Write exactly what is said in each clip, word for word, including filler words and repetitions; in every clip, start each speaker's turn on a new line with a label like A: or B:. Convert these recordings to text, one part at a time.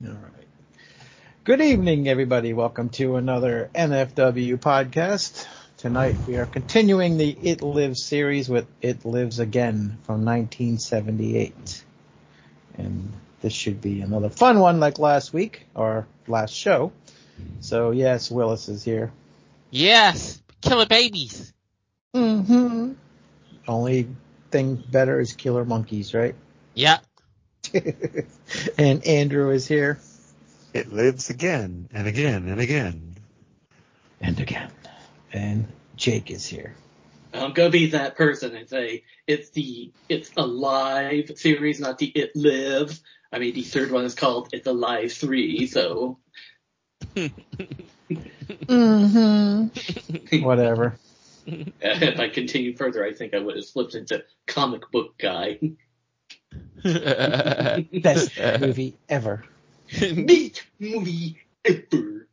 A: All right. Good evening, everybody. Welcome to another N F W podcast. Tonight we are continuing the It Lives series with It Lives Again from nineteen seventy-eight. And this should be another fun one like last week, or last show. So yes, Willis is here.
B: Yes, killer babies.
A: Mm-hmm. Only thing better is killer monkeys, right?
B: Yeah.
A: And Andrew is here.
C: It lives again and again and again.
A: And again. And Jake is here.
D: I'm gonna be that person and say it's the It's Alive series, not the It Lives. I mean, the third one is called It's Alive three, so.
A: Mm-hmm. Whatever.
D: If I continued further, I think I would have slipped into comic book guy.
A: Best movie ever.
D: Best movie ever.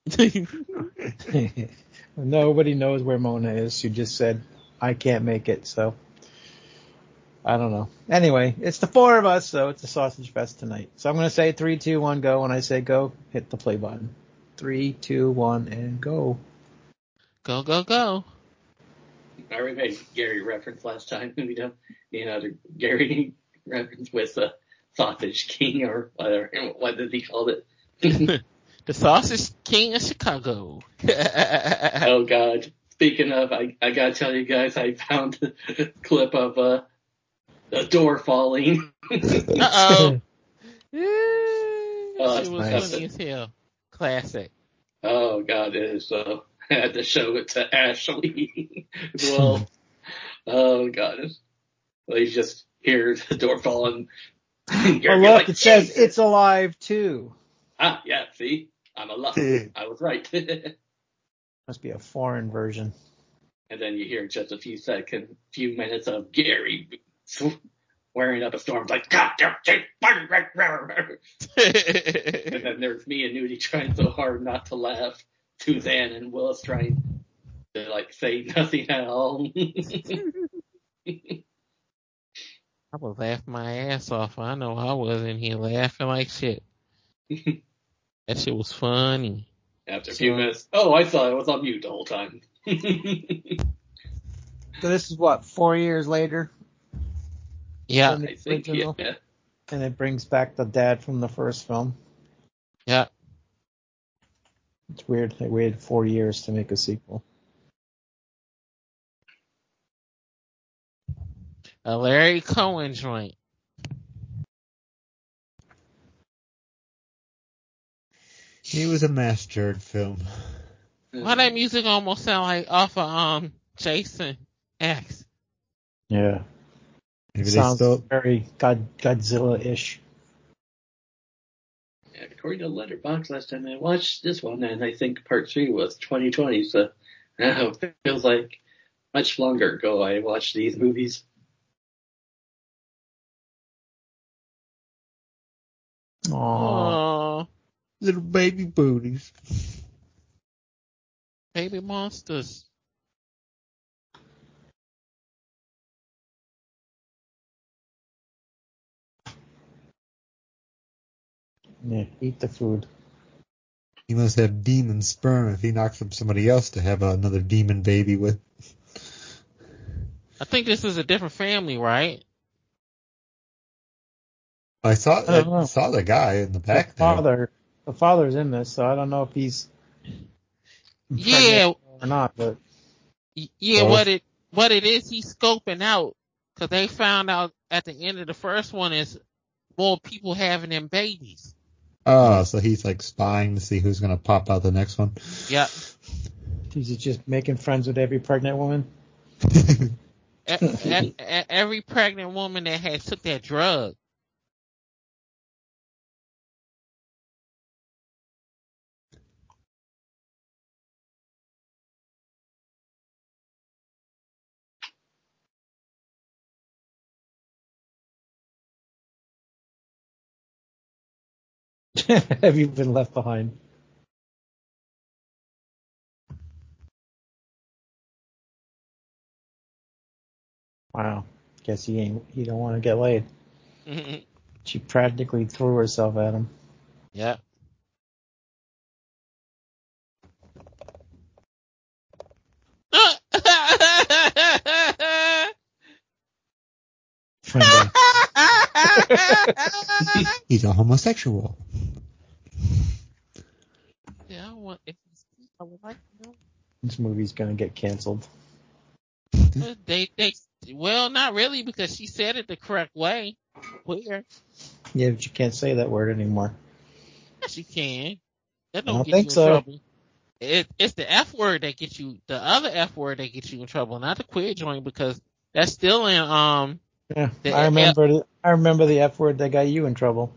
A: Nobody knows where Mona is. She just said, I can't make it, so I don't know. Anyway, it's the four of us, so it's a sausage fest tonight. So I'm going to say three, two, one, go. When I say go, hit the play button. Three, two, one, and go.
B: Go, go, go.
D: I already made Gary reference last time. We don't, you know, the Gary reference with the Sausage King or whatever. What did he call it?
B: The Sausage King of Chicago.
D: Oh God. Speaking of, I, I gotta tell you guys, I found a clip of uh, a door falling.
B: Uh-oh. Yeah,
D: Oh,
B: she was
A: nice.
B: funny as hell. Classic.
D: Oh God, it is so. I had to show it to Ashley as well. Oh God. Well, you just hear the door falling.
A: Oh, look,
D: like,
A: it says It's Alive too.
D: Ah, yeah, see? I'm alive. I was right.
A: Must be a foreign version.
D: And then you hear just a few seconds, few minutes of Gary wearing up a storm, like, God damn it. And then there's me and Nudie trying so hard not to laugh. Suzanne and Willis trying to, like, say nothing at all.
B: I was laughing my ass off. I know I was in here laughing like shit. That shit was funny.
D: After a
A: So,
D: few minutes, oh, I thought I was on mute the whole time.
A: So this is what, four years later?
B: Yeah.
A: Than the
D: I think,
A: original?
D: yeah.
A: And it brings back the dad from the first film.
B: Yeah.
A: It's weird. They waited four years to make a sequel.
B: A Larry Cohen joint.
C: He was a mastered film.
B: Why that music almost sound like off of um Jason X?
A: Yeah.
C: Maybe
A: Sounds
C: they still.
A: very God, Godzilla-ish.
D: Yeah, according to Letterboxd, last time I watched this one, and I think part three was twenty twenty, so now it feels like much longer ago I watched these movies.
A: Aww.
B: Aww.
C: Little baby booties.
B: Baby monsters.
A: Yeah, eat the food.
C: He must have demon sperm if he knocks up somebody else to have another demon baby with.
B: I think this is a different family, right?
C: I saw
A: I don't know.
C: I saw the guy in the back
A: the father,
C: there.
A: the father's in this, so I don't know if he's
B: Yeah.
A: or not. But
B: yeah,
C: Both.
B: what it what it is, he's scoping out because they found out at the end of the first one is more people having them babies.
C: Oh, so he's like spying to see who's gonna pop out the next one.
B: Yep.
A: he's just making friends with every pregnant woman.
B: E- e- e- every pregnant woman that has took that drug.
A: Have you been left behind? Wow. Guess he ain't. He don't want to get laid. She practically threw herself at him.
B: Yep.
C: Friendly. He's a homosexual.
B: Yeah, I want. If, I would like to know.
A: This movie's gonna get canceled.
B: Uh, They, they, well, not really because she said it the correct way. Where?
A: Yeah, but you can't say that word anymore.
B: Yes, you can. That
A: I
B: don't
A: don't
B: get
A: think
B: you in
A: so.
B: trouble. It, it's the F word that gets you, the other F word that gets you in trouble, not the queer joint, because that's still in, um,
A: Yeah,
B: the
A: I
B: F.
A: remember. The, I remember the F word that got you in trouble.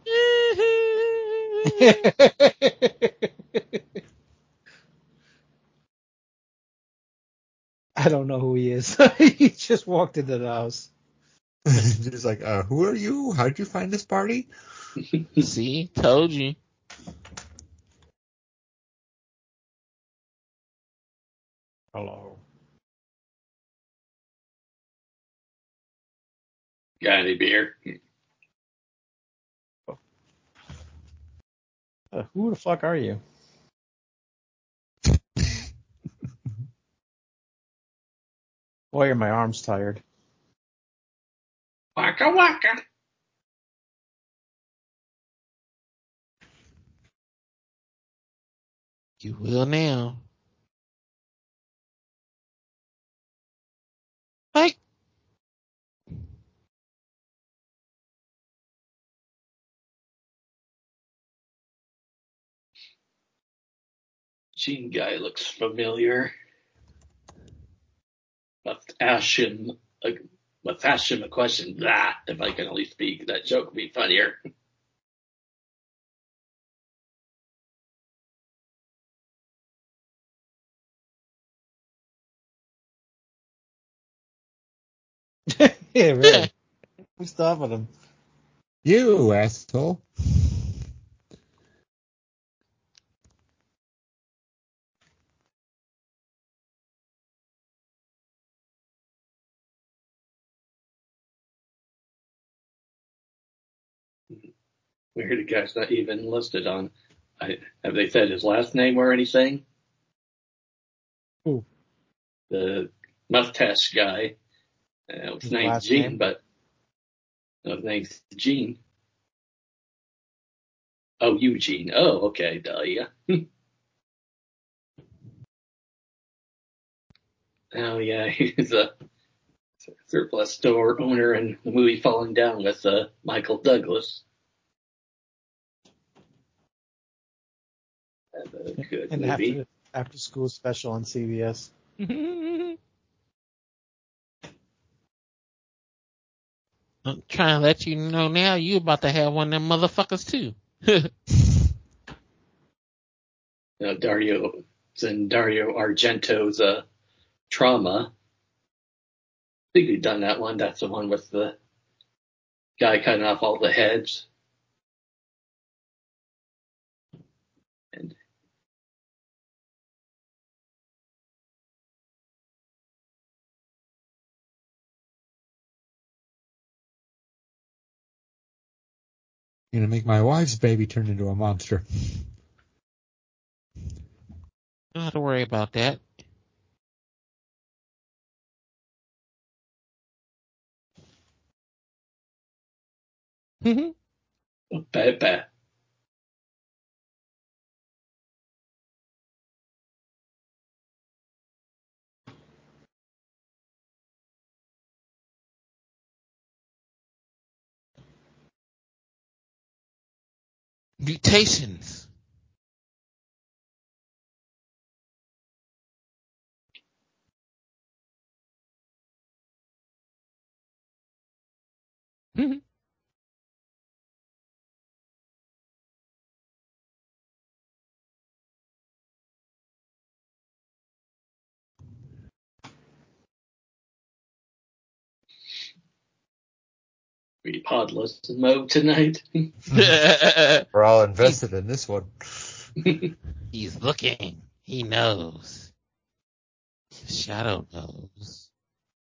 A: I don't know who he is. He just walked into the house.
C: Just like, uh, who are you? How did you find this party?
B: See, told you.
A: Hello.
D: Got any beer?
A: Uh, who the fuck are you? Boy, are my arms tired.
D: Waka waka.
B: You will now. Like,
D: Gene guy looks familiar. Let's ask him. Like, let's ask him a question. That if I can only speak, that joke would be funnier.
A: Yeah, really. Who's stopping him?
C: You asshole.
D: Weird, the guy's not even listed on. I, have they said his last name or anything?
A: Who?
D: The mustache guy. Uh, his
A: His
D: name's
A: last
D: Gene,
A: name?
D: but no, his name's Gene. Oh, Eugene. Oh, okay, duh, yeah. Oh, yeah, he's a surplus store owner in the movie Falling Down with uh, Michael Douglas. That's a good
A: And
D: movie.
A: after after school special on C B S.
B: I'm trying to let you know now you about to have one of them motherfuckers too.
D: You know, Dario, it's in Dario Argento's uh, Trauma. I think we've done that one. That's the one with the guy cutting off all the heads. And
C: You're gonna make my wife's baby turn into a monster.
B: Don't have to worry about that.
D: bad, bad.
B: Mutations.
D: We podless mode tonight.
C: We're all invested in this one.
B: He's looking. He knows. Shadow knows.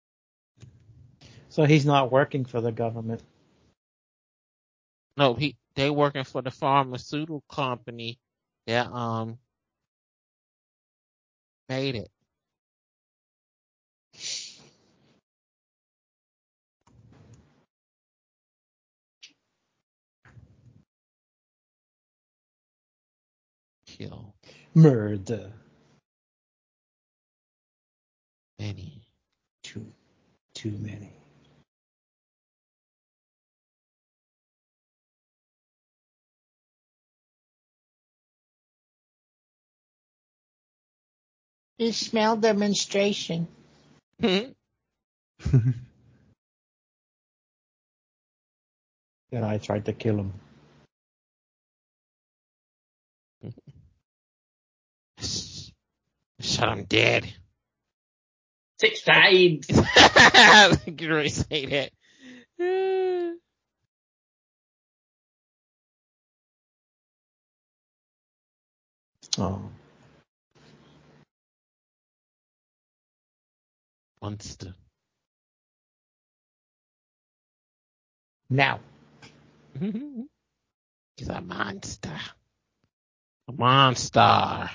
A: So he's not working for the government.
B: No, he they working for the pharmaceutical company that um made it. Kill
A: Murder.
B: many.
A: Too, too many. You smell demonstration.
B: Hmm.
A: Then I tried to kill him.
B: Shut him dead.
D: Six times.
B: Get ready to say that.
A: Oh.
B: Monster.
A: Now.
B: He's a monster. A monster.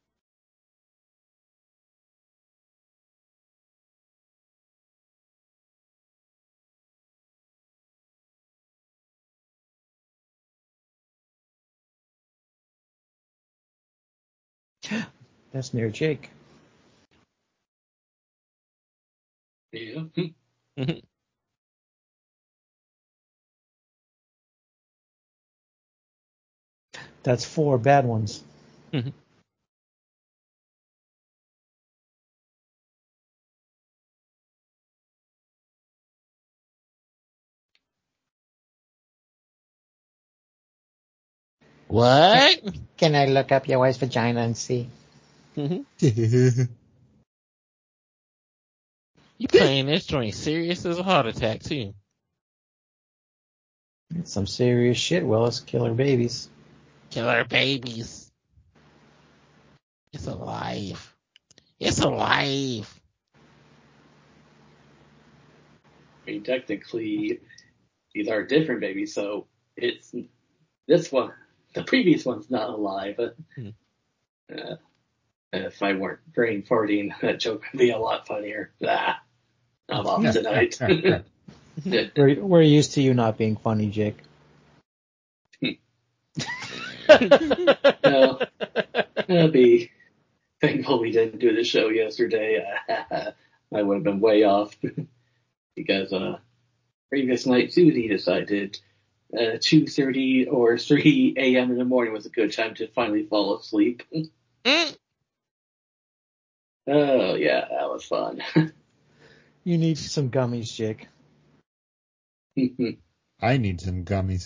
A: That's near Jake.
D: Yeah.
A: That's four bad ones.
B: What?
A: Can I look up your wife's vagina and see?
B: You playing this joint serious as a heart attack too.
A: It's some serious shit, Willis. Killer babies.
B: Killer babies. It's alive. It's alive.
D: I mean, technically, these are different babies, so it's this one. The previous one's not alive. But,
B: Hmm.
D: uh, if I weren't brain farting, that joke would be a lot funnier. Ah, I'm off tonight.
A: We're, we're used to you not being funny, Jake.
D: No, I'll be thankful we didn't do the show yesterday. I would have been way off because uh, previous night Susie decided uh, two thirty or three a.m. in the morning was a good time to finally fall asleep.
B: Mm.
D: Oh yeah, that was fun.
A: You need some gummies, Jake.
C: I need some gummies.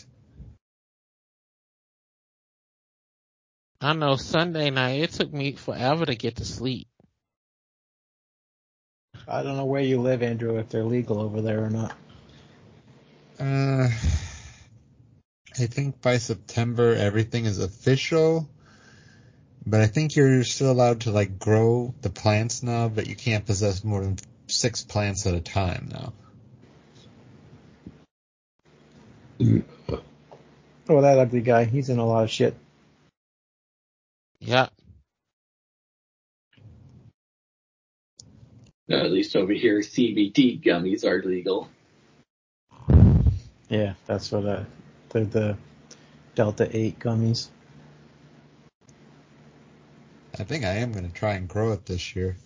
B: I know Sunday night it took me forever to get to sleep.
A: I don't know where you live, Andrew, if they're legal over there or not.
C: Uh, I think by September everything is official, but I think you're still allowed to like grow the plants now, but you can't possess more than six plants at a time now.
A: Oh, that ugly guy. He's in a lot of shit.
B: Yeah.
D: No, at least over here, C B D gummies are legal.
A: Yeah, that's what uh, they're the Delta eight gummies.
C: I think I am going to try and grow it this year.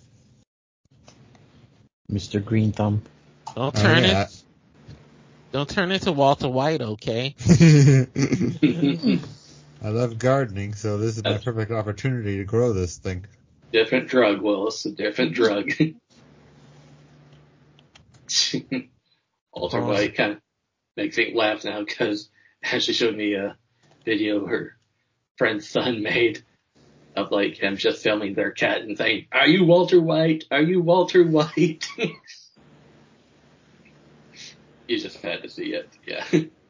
A: Mister Green Thumb.
B: Don't
C: Oh,
B: turn
C: yeah.
B: it. Don't turn into Walter White, okay?
C: I love gardening, so this is my perfect opportunity to grow this thing.
D: Different drug, Willis. A different drug. Walter
B: Oh.
D: White kind of makes me laugh now because she showed me a video her friend's son made of like him just filming their cat and saying, "Are you Walter White? Are you Walter White?" You just had to see it, yeah.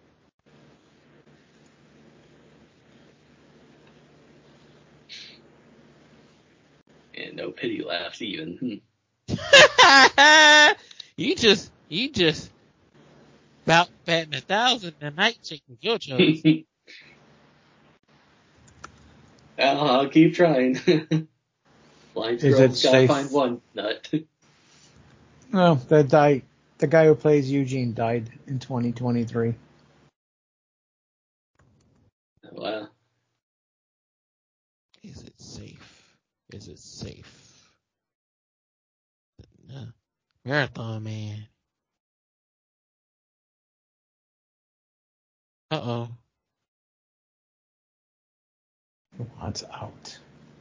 D: And no pity laughs even.
B: you just, you just about batting a thousand tonight, chicken your jokes.
D: I'll, I'll keep trying. Blind
A: Is it
D: squirrel's gotta
A: safe?
D: find one nut.
A: No, the guy, the guy who plays Eugene died in twenty twenty-three.
D: Wow.
B: Is it safe? Is it safe? No. Marathon Man. Uh-oh.
A: Who wants out?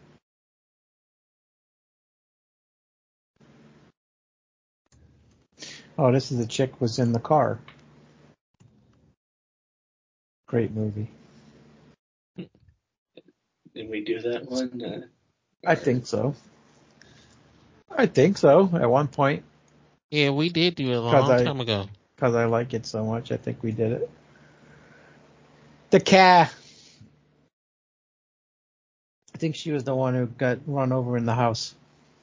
A: Oh, this is the chick was in the car. Great movie.
D: Did we do that one? Uh,
A: I think so. I think so. At one point,
B: Yeah, we did do it a
A: 'Cause
B: long
A: I-
B: time ago.
A: because I like it so much, I think we did it. The cat. I think she was the one who got run over in the house.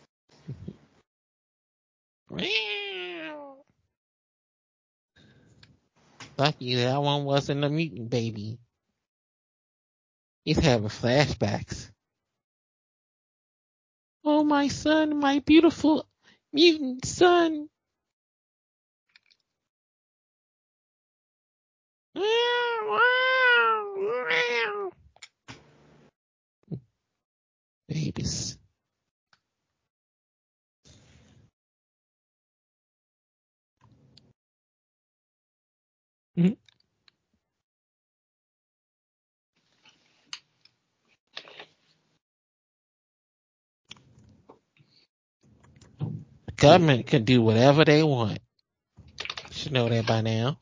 B: Lucky that one wasn't a mutant baby. He's having flashbacks. Oh, my son, my beautiful mutant son. Babies. Mm-hmm. The government can do whatever they want. You should know that by now.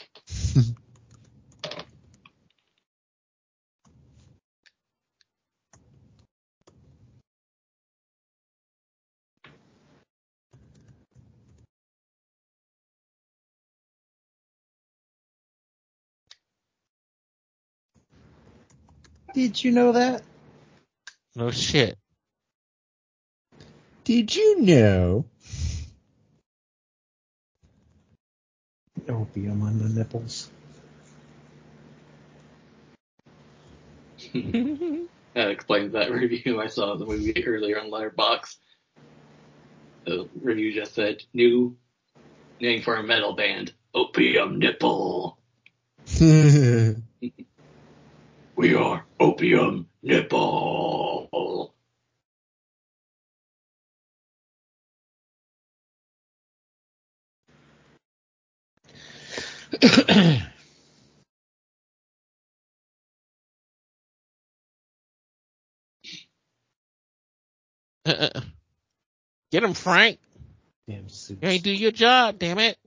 A: Did you know that?
B: No shit.
C: Did you know?
A: Opium on the nipples.
D: that explains that review I saw of the movie earlier on Letterboxd. The review just said, new name for a metal band, Opium Nipple. We are Opium Nipple.
B: Get him, Frank.
A: Damn suits.
B: You ain't do your job, damn it.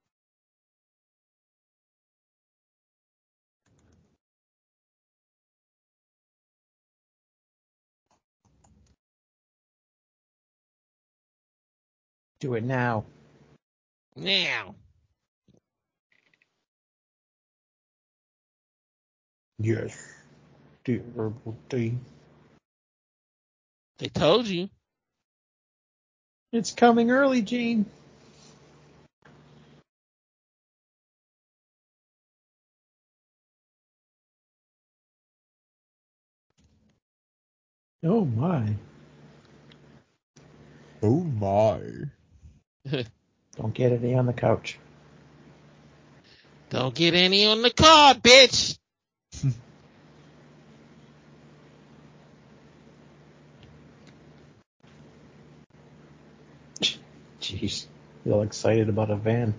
A: Do it now.
B: Now.
A: Yes. Do herbal tea.
B: They told you.
A: It's coming early, Gene. Oh my.
C: Oh my.
A: Don't get any on the couch.
B: Don't get any on the car, bitch.
A: Jeez. You're all excited about a van.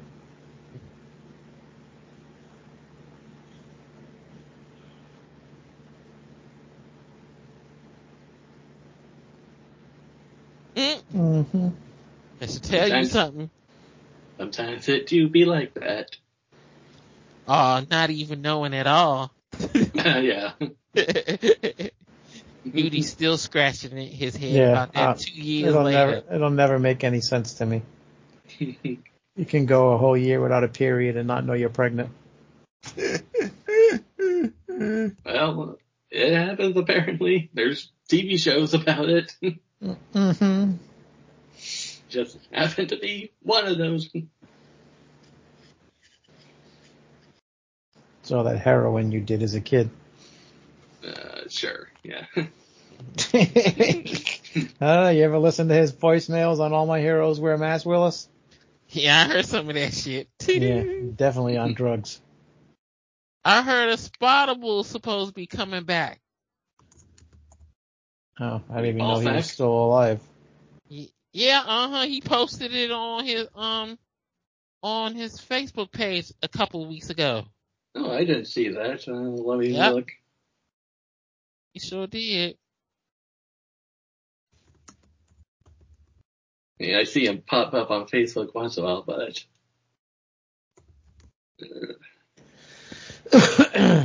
B: Mm.
A: Mm-hmm.
B: I should tell you
D: Sometimes-
B: something.
D: Sometimes it do be like that.
B: Oh, not even knowing at all.
D: yeah.
B: Moody's still scratching his head
A: Yeah,
B: about that
A: uh,
B: two years
A: It'll
B: later.
A: never, it'll never make any sense to me. You can go a whole year without a period and not know you're pregnant.
D: Well, it happens apparently. There's T V shows about it.
A: Mm-hmm.
D: Just happened to be one of those.
A: So that heroin you did as a kid.
D: Uh, sure, yeah.
A: I don't know, you ever listen to his voicemails on All My Heroes Wear Masks, Willis?
B: Yeah, I heard some of that shit.
A: Yeah, definitely on drugs.
B: I heard a Spottable supposed to be coming back.
A: Oh, I didn't even know
D: Ball
A: he was
D: sack?
A: still alive.
B: He- Yeah, uh-huh. He posted it on his um on his Facebook page a couple of weeks ago.
D: Oh, I didn't see that. Uh, let me
B: Yep.
D: look.
B: He sure did.
D: Yeah, I see him pop up on Facebook once in a while, but uh,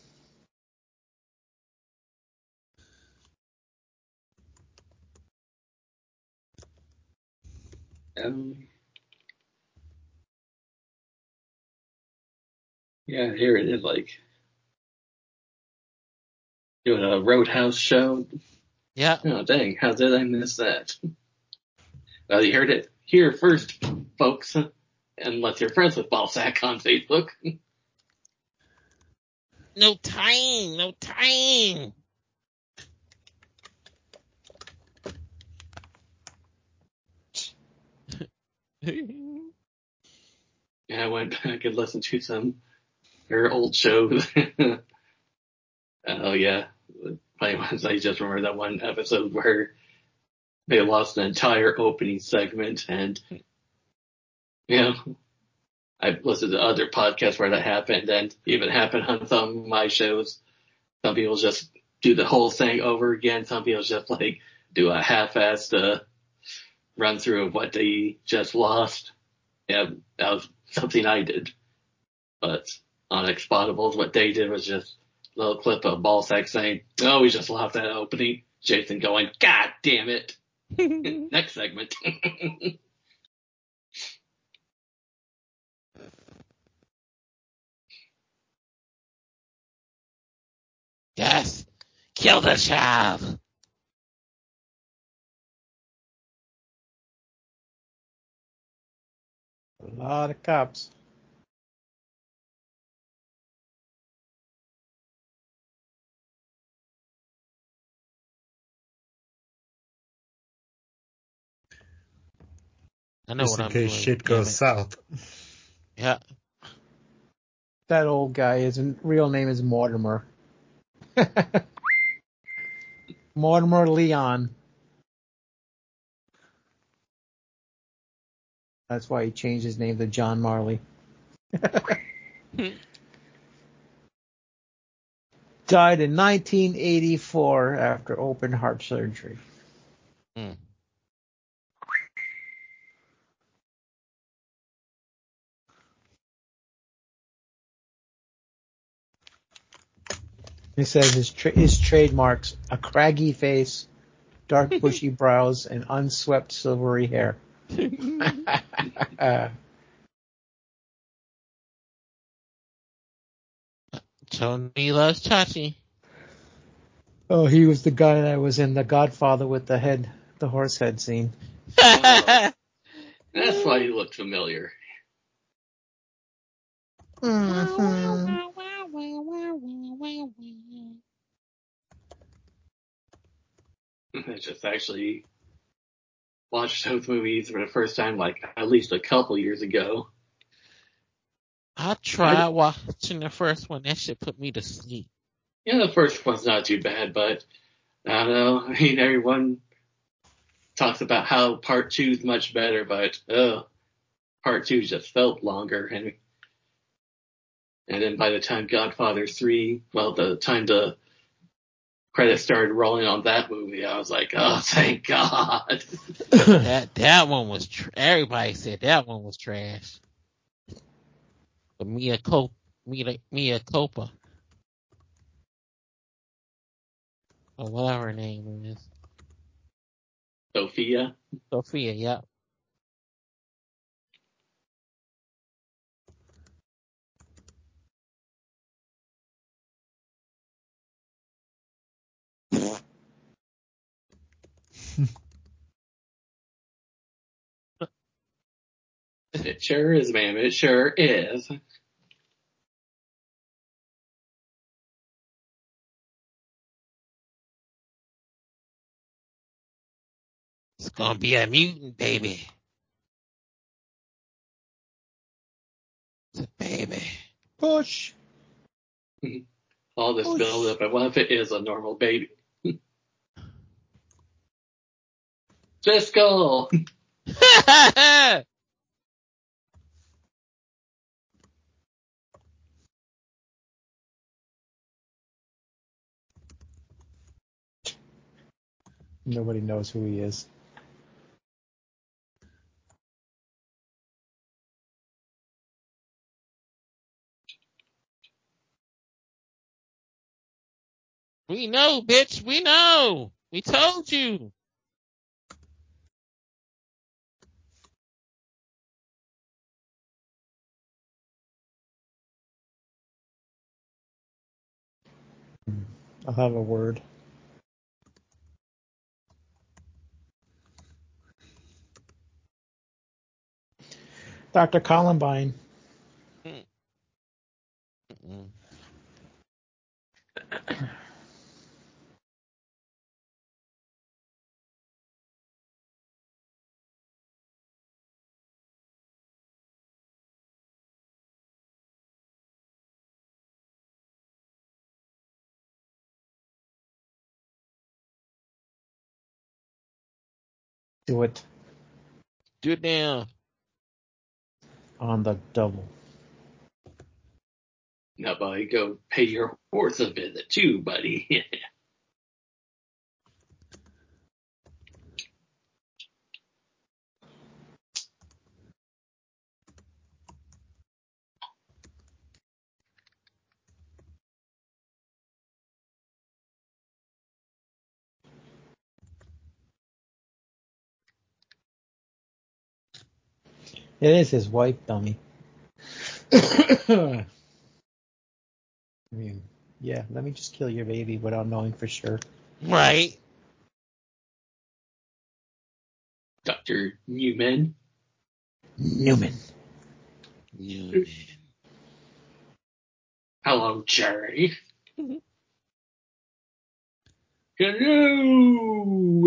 D: um, yeah, here it is, like doing a Roadhouse show.
B: Yep.
D: Oh, dang, how did I miss that? Well, you heard it here first, folks, unless you're friends with Ballsack on Facebook.
B: No time. No time.
D: Yeah, I went back and listened to some her old shows. Oh yeah, funny ones. I just remember that one episode where they lost an entire opening segment, and you know, I've listened to other podcasts where that happened, and even happened on some of my shows. Some people just do the whole thing over again. Some people just like do a half-assed uh, run through of what they just lost. Yeah, that was something I did. But on Expotables, what they did was just a little clip of Ballsack saying, "Oh, we just lost that opening." Jason going, "God damn it!" Next segment.
B: Yes. Kill the child.
A: A lot of cops.
B: I know
C: Just
B: what
C: in
B: I'm
C: case
B: doing.
C: shit
B: Damn
C: goes
B: it.
C: south.
B: Yeah.
A: That old guy, his real name is Mortimer. Mortimer Leon. That's why he changed his name to John Marley. Died in nineteen eighty-four after open heart surgery.
B: Mm.
A: He says his tra- his trademarks: a craggy face, dark bushy brows, and unswept silvery hair.
B: Tony loves Chachi.
A: Oh, he was the guy that was in The Godfather with the head, the horse head scene.
D: Oh, that's why you look familiar.
A: Mm-hmm.
D: I just actually watched those movies for the first time, like at least a couple years ago.
B: I tried watching the first one. That shit put me to sleep.
D: Yeah, the first one's not too bad, but I don't know. I mean, everyone talks about how part two is much better, but oh, part two just felt longer. And and then by the time Godfather three, well, the time the credits started rolling on that movie, I was like, oh, thank God.
B: That that one was. Tr- Everybody said that one was trash. But Mia Cop, Mia Mia Copa, or whatever her name is,
D: Sophia.
B: Sophia. Yep.
D: It sure is, ma'am. It sure is.
B: gonna be a mutant baby. It's a baby.
A: Push.
D: All this
A: Push.
D: build up, and what if it is a normal baby? Driscoll!
A: Nobody knows who he is.
B: We know, bitch. We know. We told you.
A: I'll have a word. Doctor Columbine.
B: Mm-mm.
A: Do it
B: Do it now.
A: on the double.
D: Now, buddy, go pay your horse a visit too, buddy.
A: It is his wife, dummy. I mean, yeah, let me just kill your baby without knowing for sure.
B: Right.
D: Doctor Newman.
A: Newman.
B: Newman.
D: Hello, Jerry. Hello.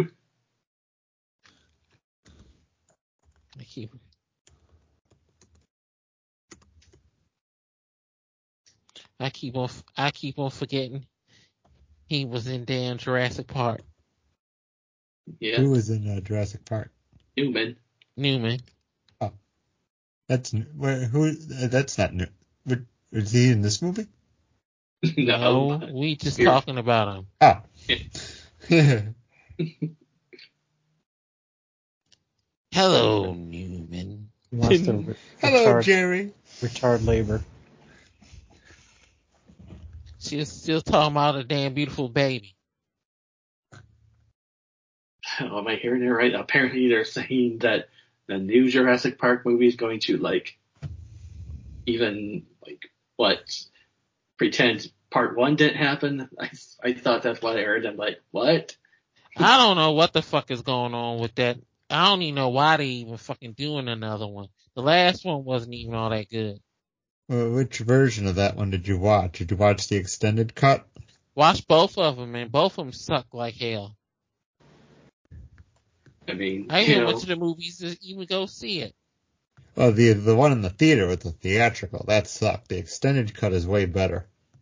B: I keep. I keep on. I keep on forgetting he was in damn Jurassic Park.
D: Yeah,
C: Who was in uh, Jurassic Park?
D: Newman.
B: Newman.
C: Oh, that's where who? Uh, that's not new. But is he in this movie?
D: No.
B: No, we just
D: Here.
B: talking about him.
C: Ah.
B: Hello, Newman.
A: He wants to re-
C: Hello,
A: retard,
C: Jerry.
A: retard labor.
B: She's still talking about a damn beautiful baby.
D: Oh, am I hearing it right? Apparently, they're saying that the new Jurassic Park movie is going to like even like what pretend part one didn't happen. I I thought that's what I heard. I'm like, what?
B: I don't know what the fuck is going on with that. I don't even know why they even fucking doing another one. The last one wasn't even all that good.
C: Well, which version of that one did you watch? Did you watch the extended cut?
B: Watch both of them, and both of them suck like hell.
D: I mean,
B: I
D: you
B: even
D: know,
B: went to the movies to even go see it.
C: Well, the the one in the theater with the theatrical, that sucked. The extended cut is way better.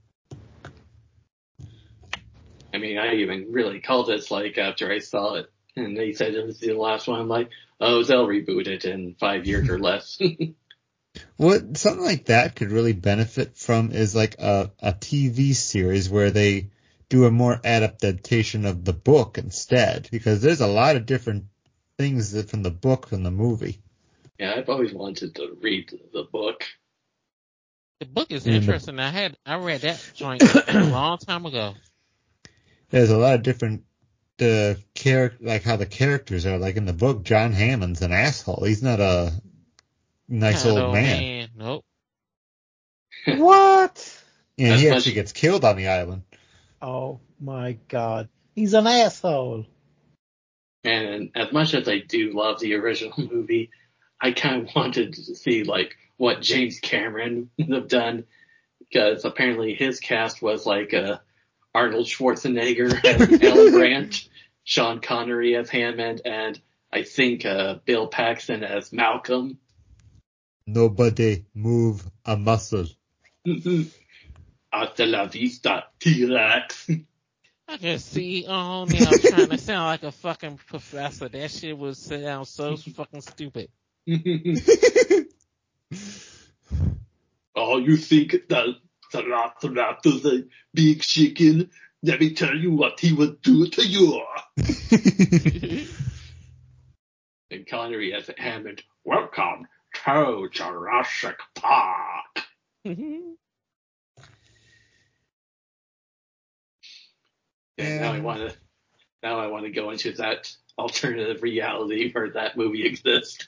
D: I mean, I even really called this like after I saw it, and they said it was the last one. I'm like, oh, they'll reboot it in five years or less.
C: What something like that could really benefit from is like a, a T V series where they do a more adaptation of the book instead, because there's a lot of different things that from the book from the movie.
D: Yeah, I've always wanted to read the book.
B: The book is
C: And the-
B: interesting. I had I read that joint a long time ago.
C: There's a lot of different uh, char- like how the characters are. Like in the book, John Hammond's an asshole. He's not a nice
B: Kind
C: old
B: of
C: man.
B: man. Nope.
A: What?
C: And
D: As
C: he
D: much-
C: actually gets killed on the island.
A: Oh my god. He's an asshole.
D: And as much as I do love the original movie, I kind of wanted to see like what James Cameron would have done, because apparently his cast was like uh, Arnold Schwarzenegger as Alan Grant, Sean Connery as Hammond, and I think uh, Bill Paxton as Malcolm.
C: Nobody move a muscle.
D: Hasta la vista, T-Rex.
B: I can see on now trying to sound like a fucking professor. That shit would sound so fucking stupid.
D: Oh, you think that the Velociraptor's a big chicken? Let me tell you what he would do to you. And Connery as Hammond. Welcome to Jurassic Park. And now I want to, now I want to go into that alternative reality where that movie exists.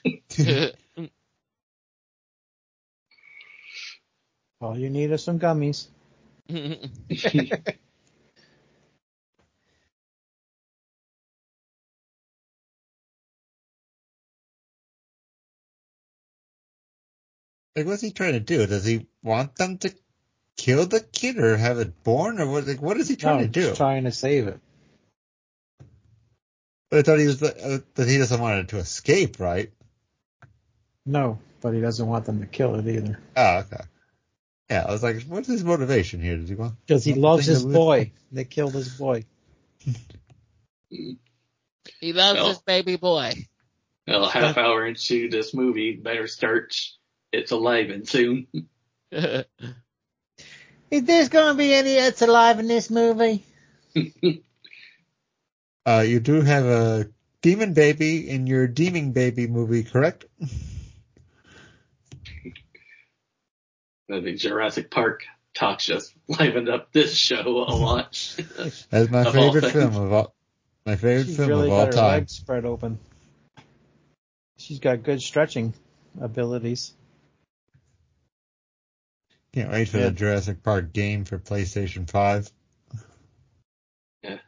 A: All you need are some gummies.
C: Like, what's he trying to do? Does he want them to kill the kid or have it born, or what? Like, what is he trying
A: No,
C: to do?
A: just trying to save it.
C: But I thought he was uh, that he doesn't want it to escape, right?
A: No, but he doesn't want them to kill it either.
C: Oh, okay. Yeah, I was like, what's his motivation here? Does he want?
A: Because he
C: want the
A: loves
C: thing
A: his
C: to live?
A: boy. They killed his boy.
B: He loves
D: Well,
B: his baby boy.
D: Well, a half hour into this movie, better start. It's alive and soon.
A: Is there going to be any that's alive in this movie?
C: Uh, you do have a demon baby in your Demon Baby movie, correct?
D: The Jurassic Park talk just livened up this show a lot.
C: That's my
D: Of all
C: favorite
D: things.
C: film of all. My favorite
A: She's
C: film
A: really
C: of all
A: got her
C: time.
A: legs spread open. She's got good stretching abilities.
C: Can't wait for
A: Yeah.
C: the Jurassic Park game for PlayStation five.
D: Yeah.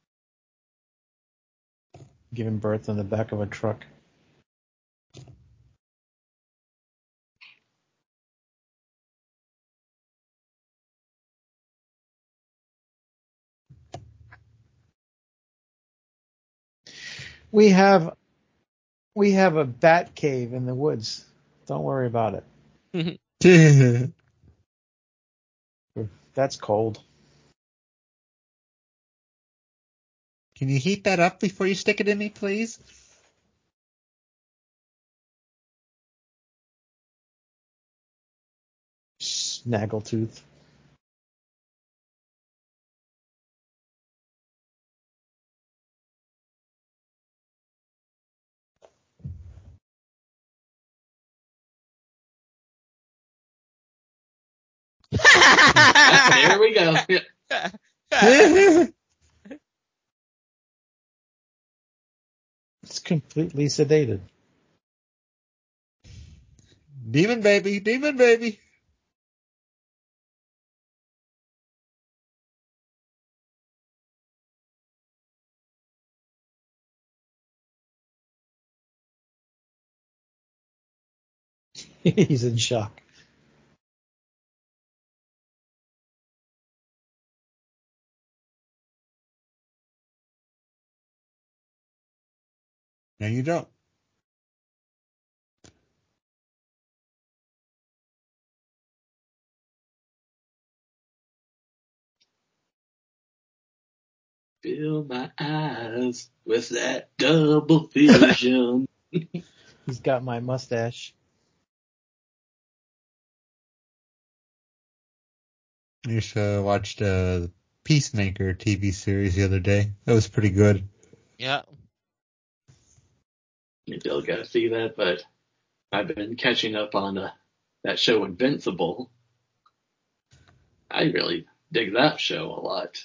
A: Giving birth in the back of a truck. We have we have a bat cave in the woods. Don't worry about it.
C: Can
A: That's cold.
C: you heat that up before you stick it in me, please?
A: Snaggletooth.
D: There we go.
A: It's completely sedated.
C: Demon baby, demon baby.
A: He's in shock.
C: No, you don't.
D: Fill my eyes with that double vision.
A: He's got my mustache.
C: I just uh, watched uh, Peacemaker T V series the other day. That was pretty good.
B: Yeah.
D: You still gotta see that, but I've been catching up on uh, that show Invincible. I really dig that show a lot.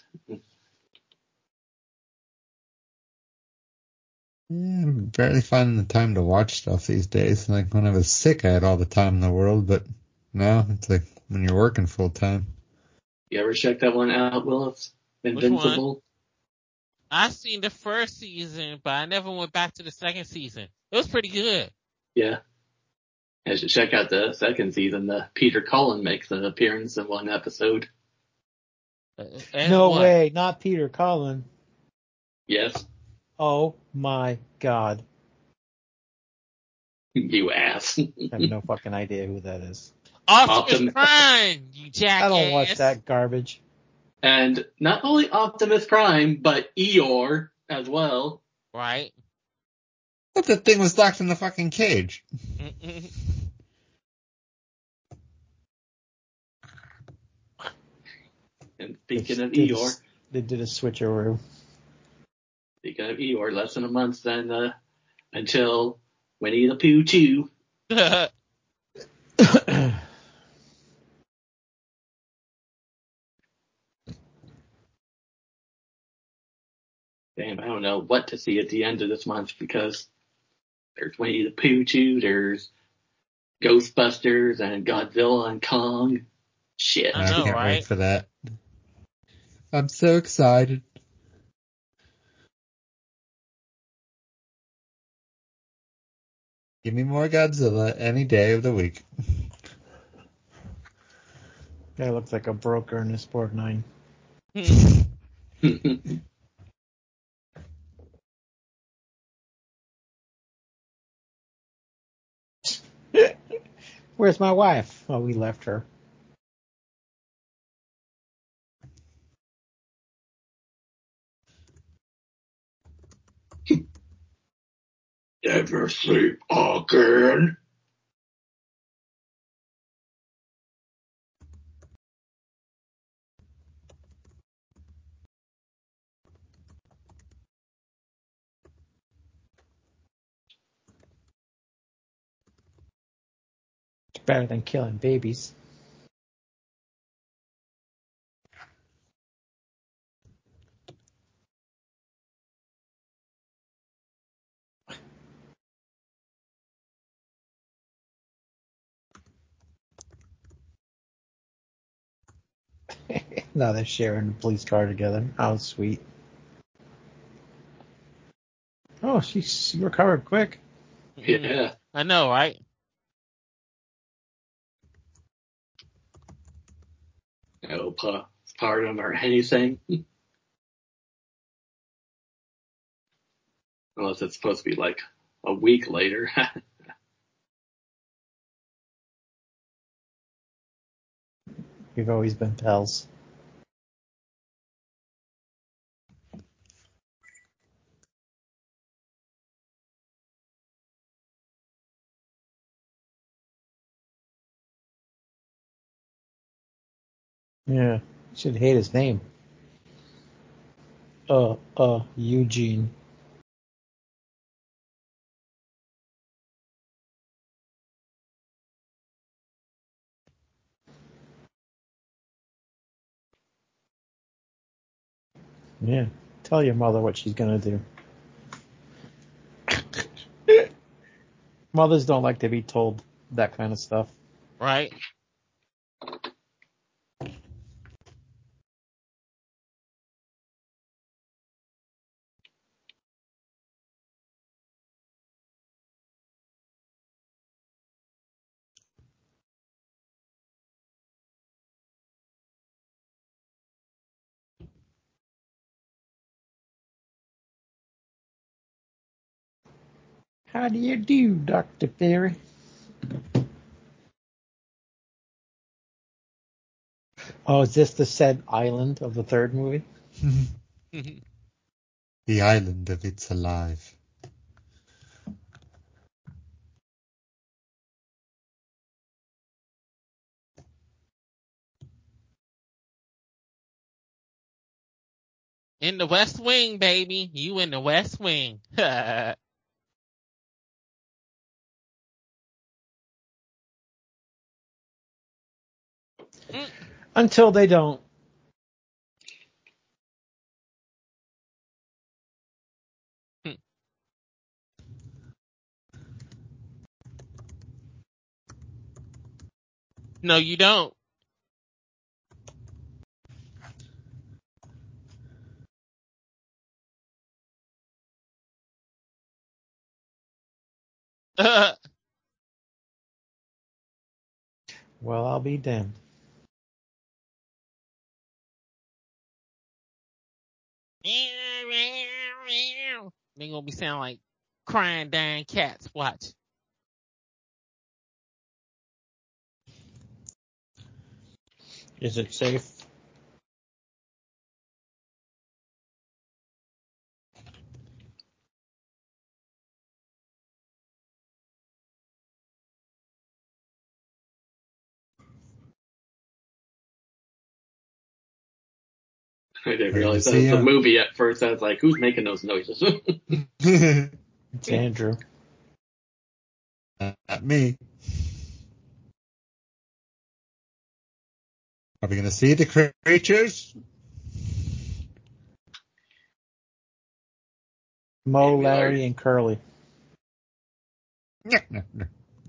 C: Yeah, I'm barely finding the time to watch stuff these days. Like when I was sick, I had all the time in the world, but now it's like when you're working full time.
D: You ever check that one out, Willis? Invincible?
B: I seen the first season, but I never went back to the second season. It was pretty good.
D: Yeah. I should check out the second season. The Peter Cullen makes an appearance in one episode.
B: Uh, as
A: No
B: what?
A: way, not Peter Cullen.
D: Yes.
A: Oh my God.
D: You ass.
A: I have no fucking idea who that is.
B: Optimus
D: Optim-
B: Prime, you jackass.
A: I don't watch that garbage.
D: And not only Optimus Prime, but Eeyore as well.
B: Right.
C: But the thing was locked in the fucking cage.
B: Mm-mm.
D: And speaking
A: They
D: of
A: did a-
D: Eeyore,
A: They did a switcheroo.
D: speaking of Eeyore, less than a month then uh, until Winnie the Pooh two. Damn, I don't know what to see at the end of this month because there's Winnie the Pooh two, there's Ghostbusters and Godzilla and Kong. Shit.
B: I know,
C: can't
B: right?
C: wait for that. I'm so excited. Give me more Godzilla any day of the week.
A: Guy looks like a broker in a Sport nine. Where's my wife? Oh, we left her.
D: Never sleep again.
A: It's better than killing babies. Now they're sharing the police car together. How sweet. Oh, she, she recovered quick.
D: Yeah.
B: I know, right?
D: No postpartum or anything. Unless it's supposed to be like a week later.
A: We've always been pals. Yeah, you should hate his name. Uh, uh, Eugene. Yeah, tell your mother what she's gonna do. Mothers don't like to be told that kind of stuff.
B: Right?
A: How do you do, Doctor Fairy? Oh, is this the said island of the third movie?
C: The island of It's Alive.
B: In the West Wing, baby. You in the West Wing. Mm.
A: Until they don't.
B: No, you don't.
A: Well, I'll be damned.
B: They gonna be sounding like crying, dying cats. Watch.
A: Is it safe?
D: I didn't
C: Uh, you
D: realize that
C: see
D: was a
C: him?
D: movie at first. I was like, who's making those noises?
A: It's Andrew.
C: Not me. Are we going to see the creatures?
A: Mo,
D: Maybe,
A: Larry,
D: Larry.
A: and Curly.
C: No, no, no.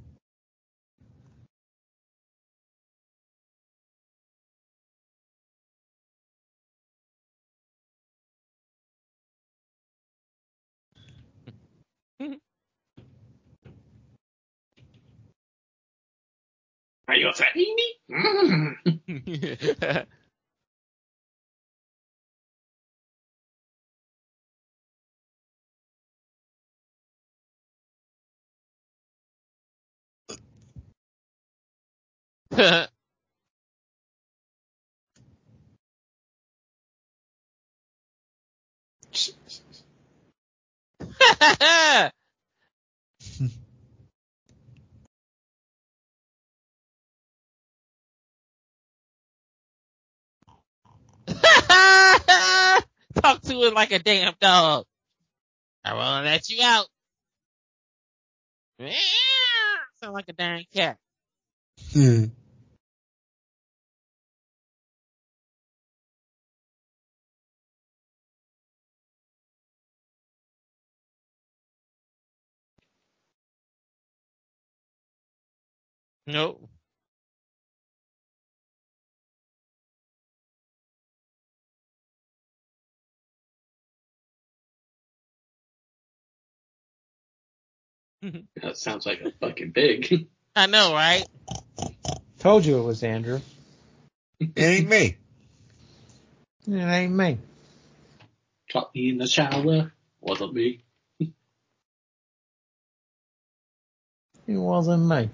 D: Are you threatening me? Mm.
B: Talk to it like a damn dog. I won't let you out. Sound like a damn cat. Nope.
D: That sounds like a fucking pig.
B: I know, right?
A: Told you it was Andrew.
C: It ain't me.
A: It ain't me.
D: Caught me in the shower. Wasn't me.
A: It wasn't me.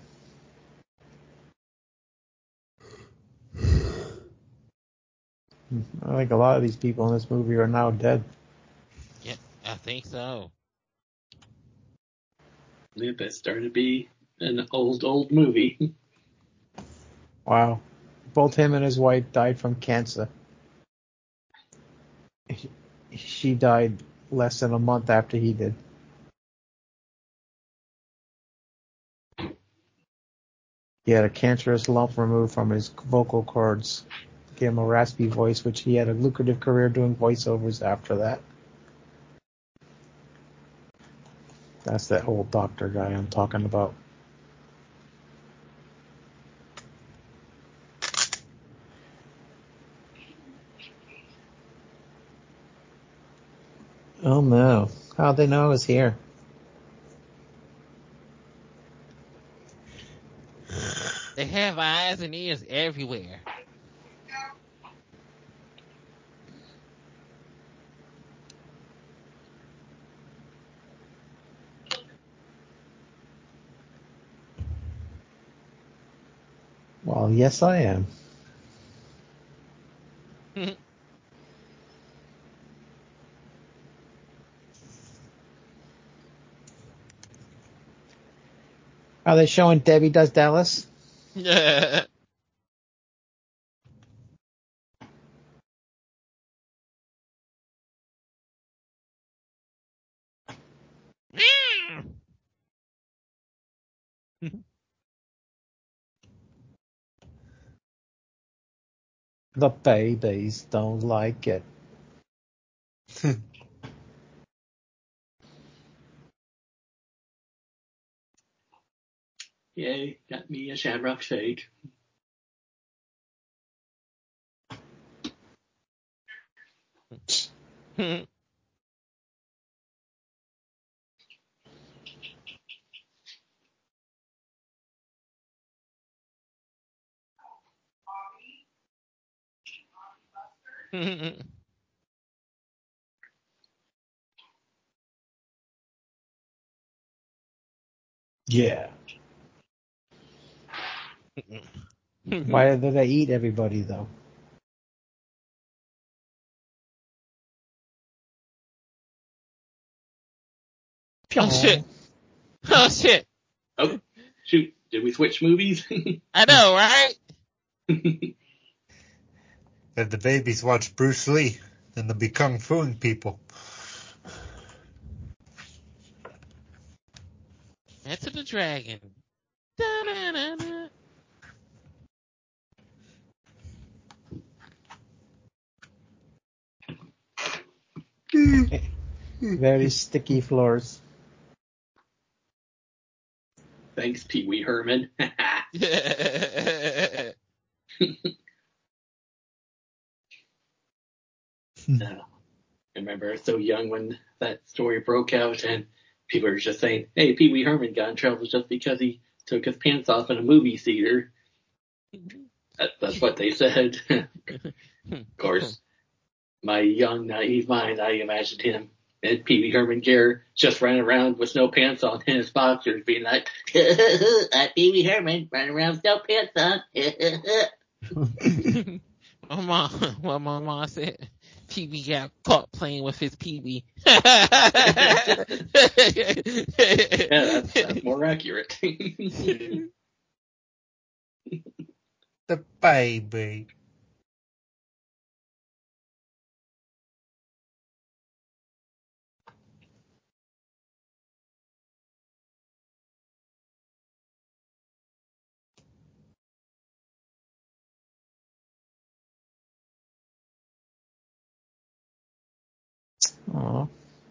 A: I think a lot of these people in this movie are now dead.
B: Yep, I think so.
D: Yeah, that started to be an old, old movie.
A: Wow. Both him and his wife died from cancer. He- She died less than a month after he did. He had a cancerous lump removed from his vocal cords. Gave him a raspy voice, which he had a lucrative career doing voiceovers after that. That's that old doctor guy I'm talking about. Oh no. How'd they know I was here?
B: They have eyes and ears everywhere.
A: Well, yes I am. Are they showing Debbie Does Dallas?
B: Yeah.
A: The babies don't like it.
D: Yay, got me a shamrock shake.
A: Yeah. Why did they eat everybody though?
B: Oh shit! Oh shit!
D: Oh, shoot. Did we switch movies?
B: I know, right?
C: If the babies watch Bruce Lee, then they'll be kung fuing people.
B: Enter the Dragon. Da-da-da-da.
A: Very sticky floors.
D: Thanks, Pee Wee Herman.
B: Yeah.
D: No. I remember I was so young when that story broke out and people were just saying, hey, Pee Wee Herman got in trouble just because he took his pants off in a movie theater. That, that's what they said. Of course, my young, naive mind, I imagined him and Pee Wee Herman Gare just running around with no pants on in his boxers being like, I'm Pee Wee Herman running around with no pants on.
B: My mom, what my mom said, Pee Wee got caught playing with his Pee Wee.
D: Yeah, that's, that's more accurate.
C: The baby.
A: Aw.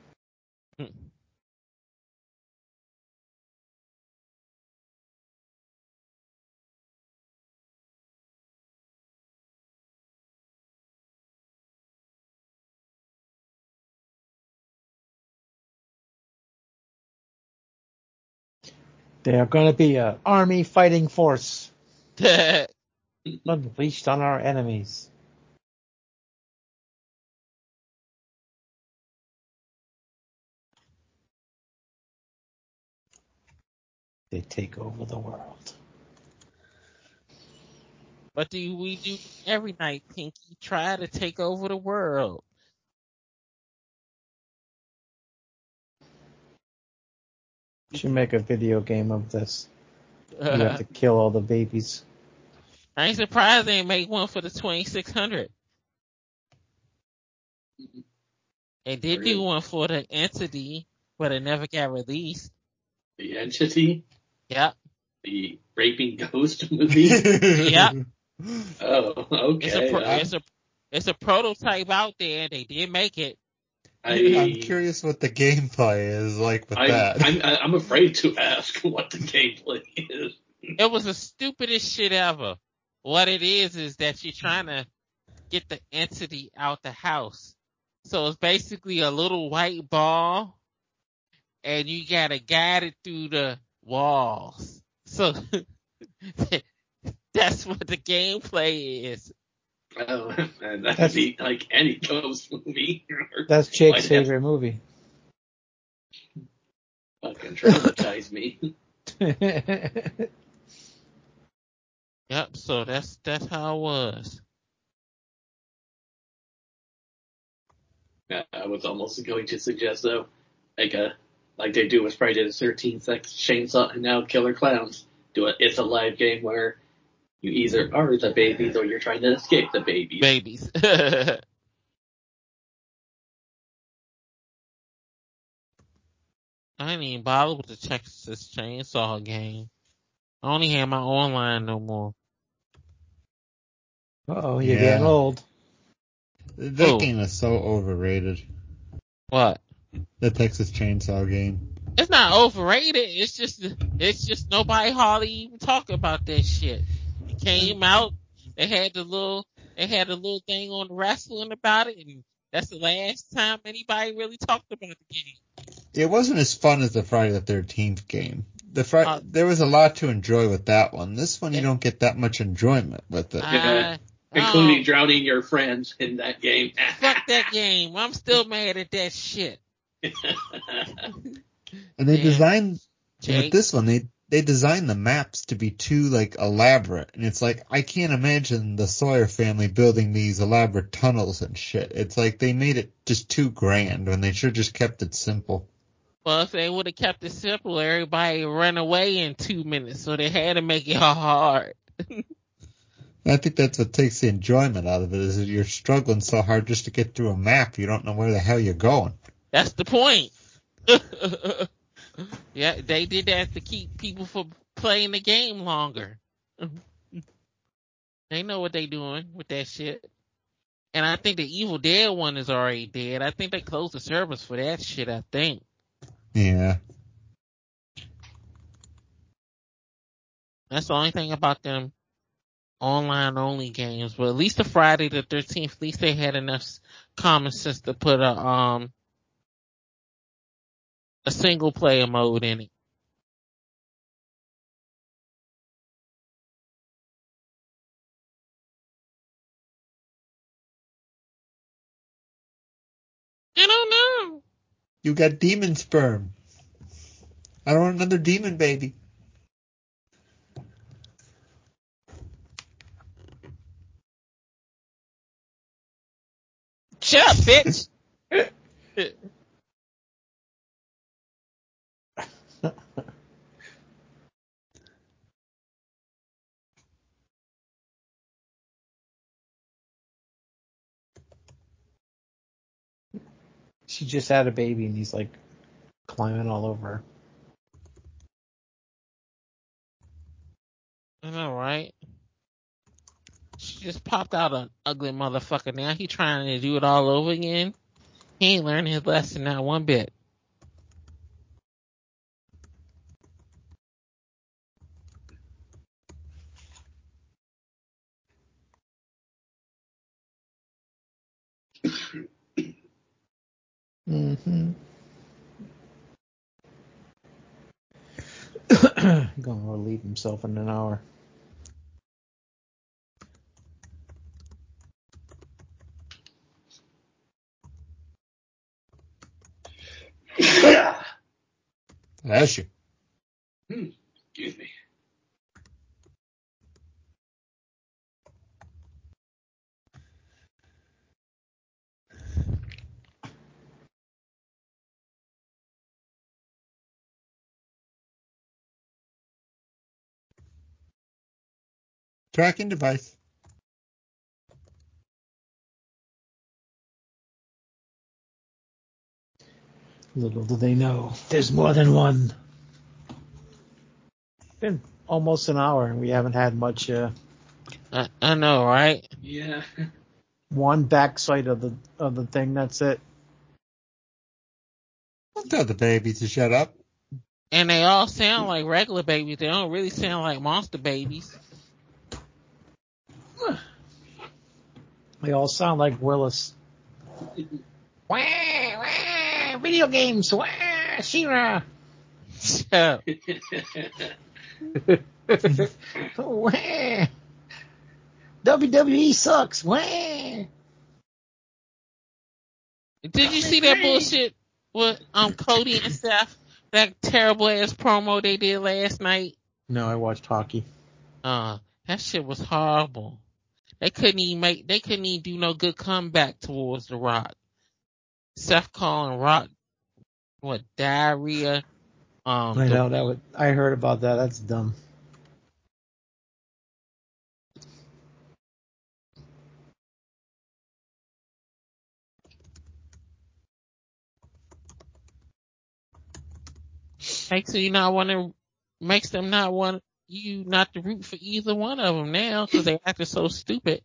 A: They are going to be an army fighting force unleashed on our enemies. They take over the world.
B: What do we do every night, Pinky? Try to take over the world.
A: Should make a video game of this. You have
B: Uh,
A: to kill all the babies.
B: I ain't surprised they make one for the twenty-six hundred. They did do one for the Entity, but it never got released.
D: The Entity?
B: Yep.
D: The raping ghost movie?
B: Yep.
D: Oh, okay.
B: It's a, pro-
D: uh,
B: it's a it's a prototype out there, and they did make it.
D: I,
C: I'm curious what the gameplay is like with
D: I,
C: that.
D: I'm, I'm afraid to ask what the gameplay is.
B: It was the stupidest shit ever. What it is is that you're trying to get the Entity out the house. So it's basically a little white ball, and you gotta guide it through the walls. So that's what the gameplay is.
D: Oh, and that would be like any ghost movie.
A: That's Jake's
D: Might have
A: favorite movie.
D: Fucking traumatize me.
B: Yep. So that's that's how it was.
D: Yeah, I was almost going to suggest though, like a like they do with Friday the thirteenth, like Chainsaw and now Killer Clowns. Do it. It's a live game where you either are the babies or you're trying to escape the babies.
B: Babies. I ain't even bother with the Texas Chainsaw game. I only have my online no more.
A: Uh-oh, you're
C: Yeah.
A: getting old.
C: That
B: Oh.
C: game is so overrated.
B: What?
C: The Texas Chainsaw game.
B: It's not overrated. It's just, it's just nobody hardly even talk about that shit. It came out. They had the little, they had a little thing on wrestling about it, and that's the last time anybody really talked about the game.
C: It wasn't as fun as the Friday the thirteenth game. The Fri-
B: Uh,
C: there was a lot to enjoy with that one. This one, you
B: Yeah.
C: don't get that much enjoyment with it.
B: I,
D: Including
B: oh,
D: drowning your friends in that game.
B: fuck that game. I'm still mad at that shit.
C: And they
B: Yeah.
C: designed
B: Jake.
C: with this one. They they designed the maps to be too like elaborate, and it's like I can't imagine the Sawyer family building these elaborate tunnels and shit. It's like they made it just too grand when they should have just kept it simple.
B: Well, if they would have kept it simple, everybody run away in two minutes, so they had to make it hard.
C: I think that's what takes the enjoyment out of it, is that you're struggling so hard just to get through a map, you don't know where the hell you're going.
B: That's the point. Yeah, they did that to keep people from playing the game longer. They know what they doing with that shit. And I think the Evil Dead one is already dead. I think they closed the service for that shit, I think.
C: Yeah.
B: That's the only thing about them online only games. But at least the Friday the thirteenth, at least they had enough common sense to put a um a single player mode in it. I don't know.
C: You got demon sperm. I don't want another demon baby.
B: Shut up, bitch.
A: She just had a baby and he's like climbing all over her.
B: I know, right? She just popped out an ugly motherfucker. Now he trying to do it all over again. He ain't learned his lesson not one bit.
A: Mm-hmm. Gonna relieve himself in an hour.
C: That's you.
D: Hmm. Excuse me.
C: Tracking device.
A: Little do they know, there's more than one. Been almost an hour and we haven't had much. Uh,
B: I, I know, right?
D: Yeah.
A: one backside of the of the thing. That's it.
C: Don't tell the baby to shut up.
B: And they all sound like regular babies. They don't really sound like monster babies.
A: They all sound like Willis. Wah, wah, video games. Wah, She-Ra.
B: Yeah.
A: Wah. W W E sucks. Wah.
B: Did you see that bullshit with um Cody and Seth? That terrible ass promo they did last night?
A: No, I watched hockey.
B: Uh, that shit was horrible. They couldn't even make, they couldn't even do no good comeback towards The Rock. Seth calling Rock, what, diarrhea? Um,
A: I
B: the,
A: know that. Would, I heard about that. That's dumb.
B: makes you not want to, makes them not want you not to root for either one of them now because they acted so stupid.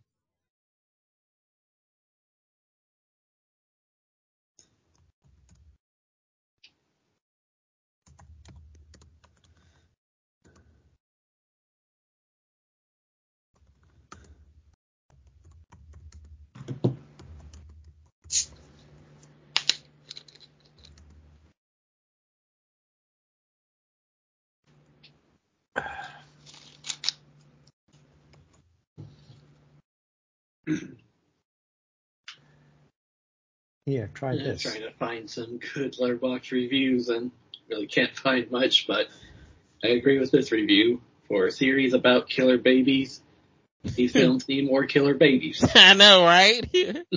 A: Here, try
D: Yeah,
A: this.
D: trying to find some good Letterboxd reviews and really can't find much, but I agree with this review. For a series about killer babies, these films need more killer babies.
B: I know, right?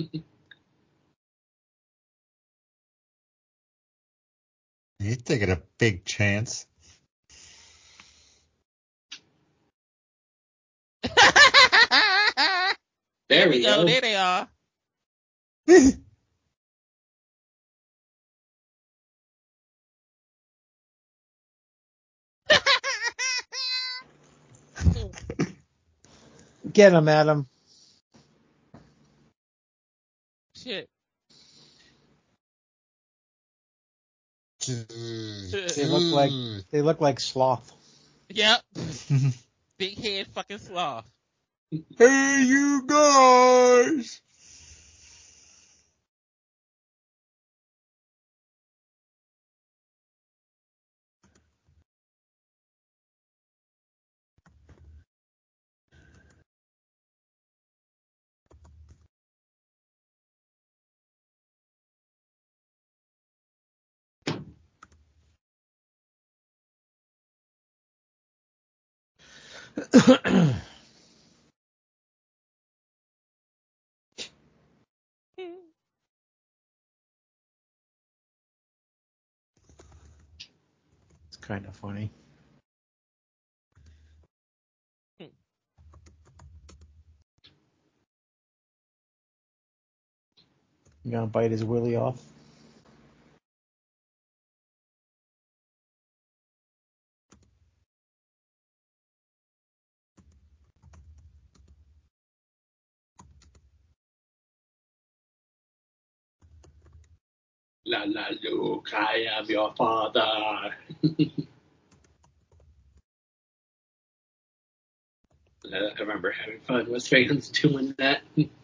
C: You're taking a big chance.
D: There we go.
B: There they are.
A: Get him, Adam.
B: Shit.
A: They look like they look like sloth.
B: Yep. Big head fucking sloth.
C: Hey, you guys!
A: It's kind of funny. You gonna bite his willy off?
D: La la Luke, I am your father. I remember having fun with fans doing that.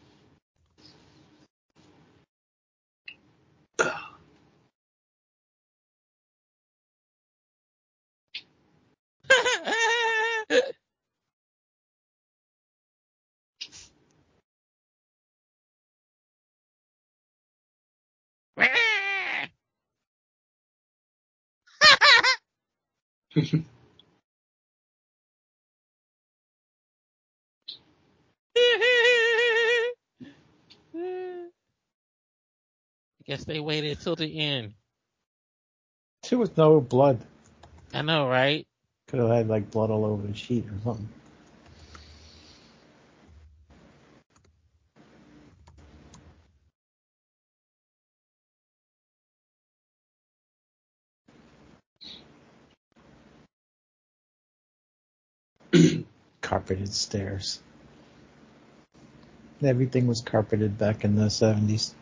B: Guess they waited till the end.
A: There was no blood.
B: I know, right?
A: Could have had like blood all over the sheet or something. Carpeted stairs. Everything was carpeted back in the seventies.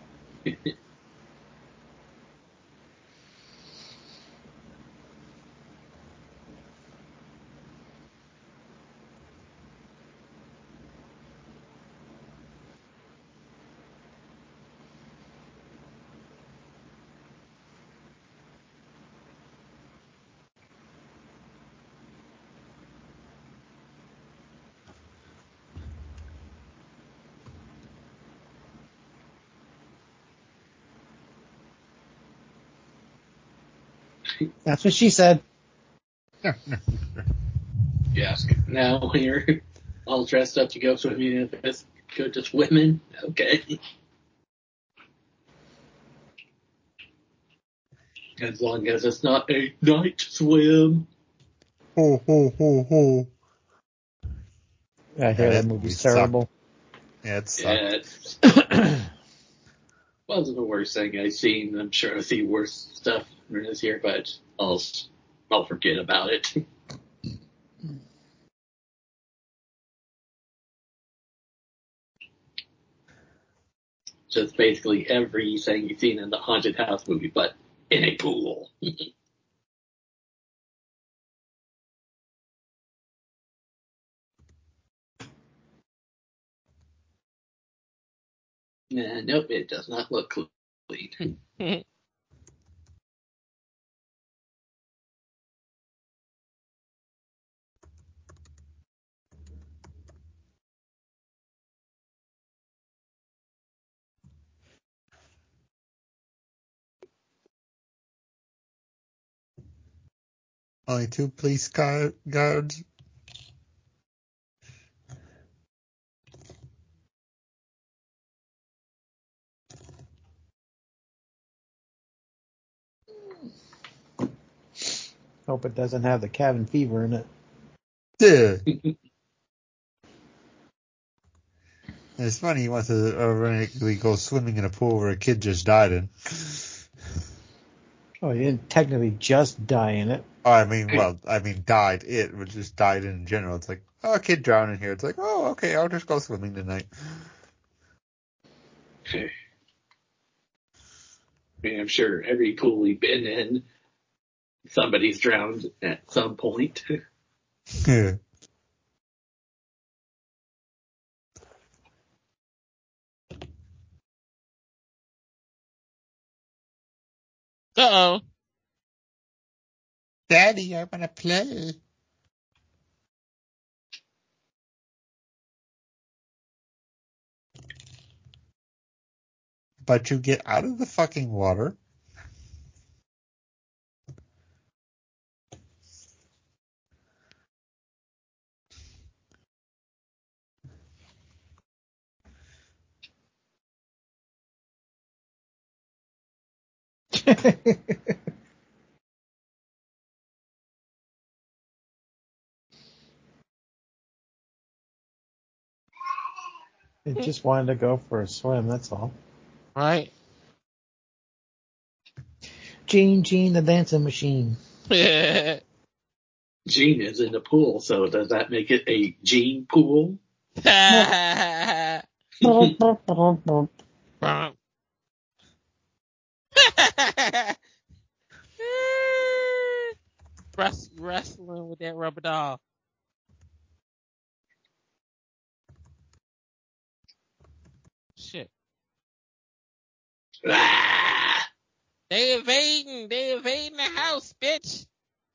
A: That's what she said.
D: Yes. Now when you're all dressed up to go swimming, if it's go just women, okay. As long as it's not a night swim.
C: Ho, ho, ho, ho.
A: I hear
C: Yeah,
A: that
C: that
A: movie's
C: movie
A: terrible.
C: Yeah, it sucked.
D: Yeah, it's wasn't the worst thing I've seen. I'm sure I'll see worse stuff this year, but I'll I'll forget about it. Just basically everything you've seen in the haunted house movie, but in a pool. Nah, nope, it does not look clean.
C: Only two police car- guards.
A: Hope it doesn't have the cabin fever in it.
C: Yeah. It's funny he wants to ironically go swimming in a pool where a kid just died in.
A: Oh, he didn't technically just die in it.
C: Oh, I mean, well, I mean, died it, but just died in general. It's like, oh, a kid drowned in here. It's like, oh, okay, I'll just go swimming tonight.
D: I mean, I'm sure every pool we've been in, somebody's drowned at some point.
C: Yeah.
B: Uh oh.
C: Daddy, I want to play. But you get out of the fucking water.
A: It just wanted to go for a swim, that's all.
B: Right.
A: Gene, Gene, the dancing machine.
B: Brum.
D: Gene is in the pool, so does that make it a Gene pool?
B: Wrest- Wrestling with that rubber doll. Shit.
D: Ah!
B: They invading. They invading the house, bitch.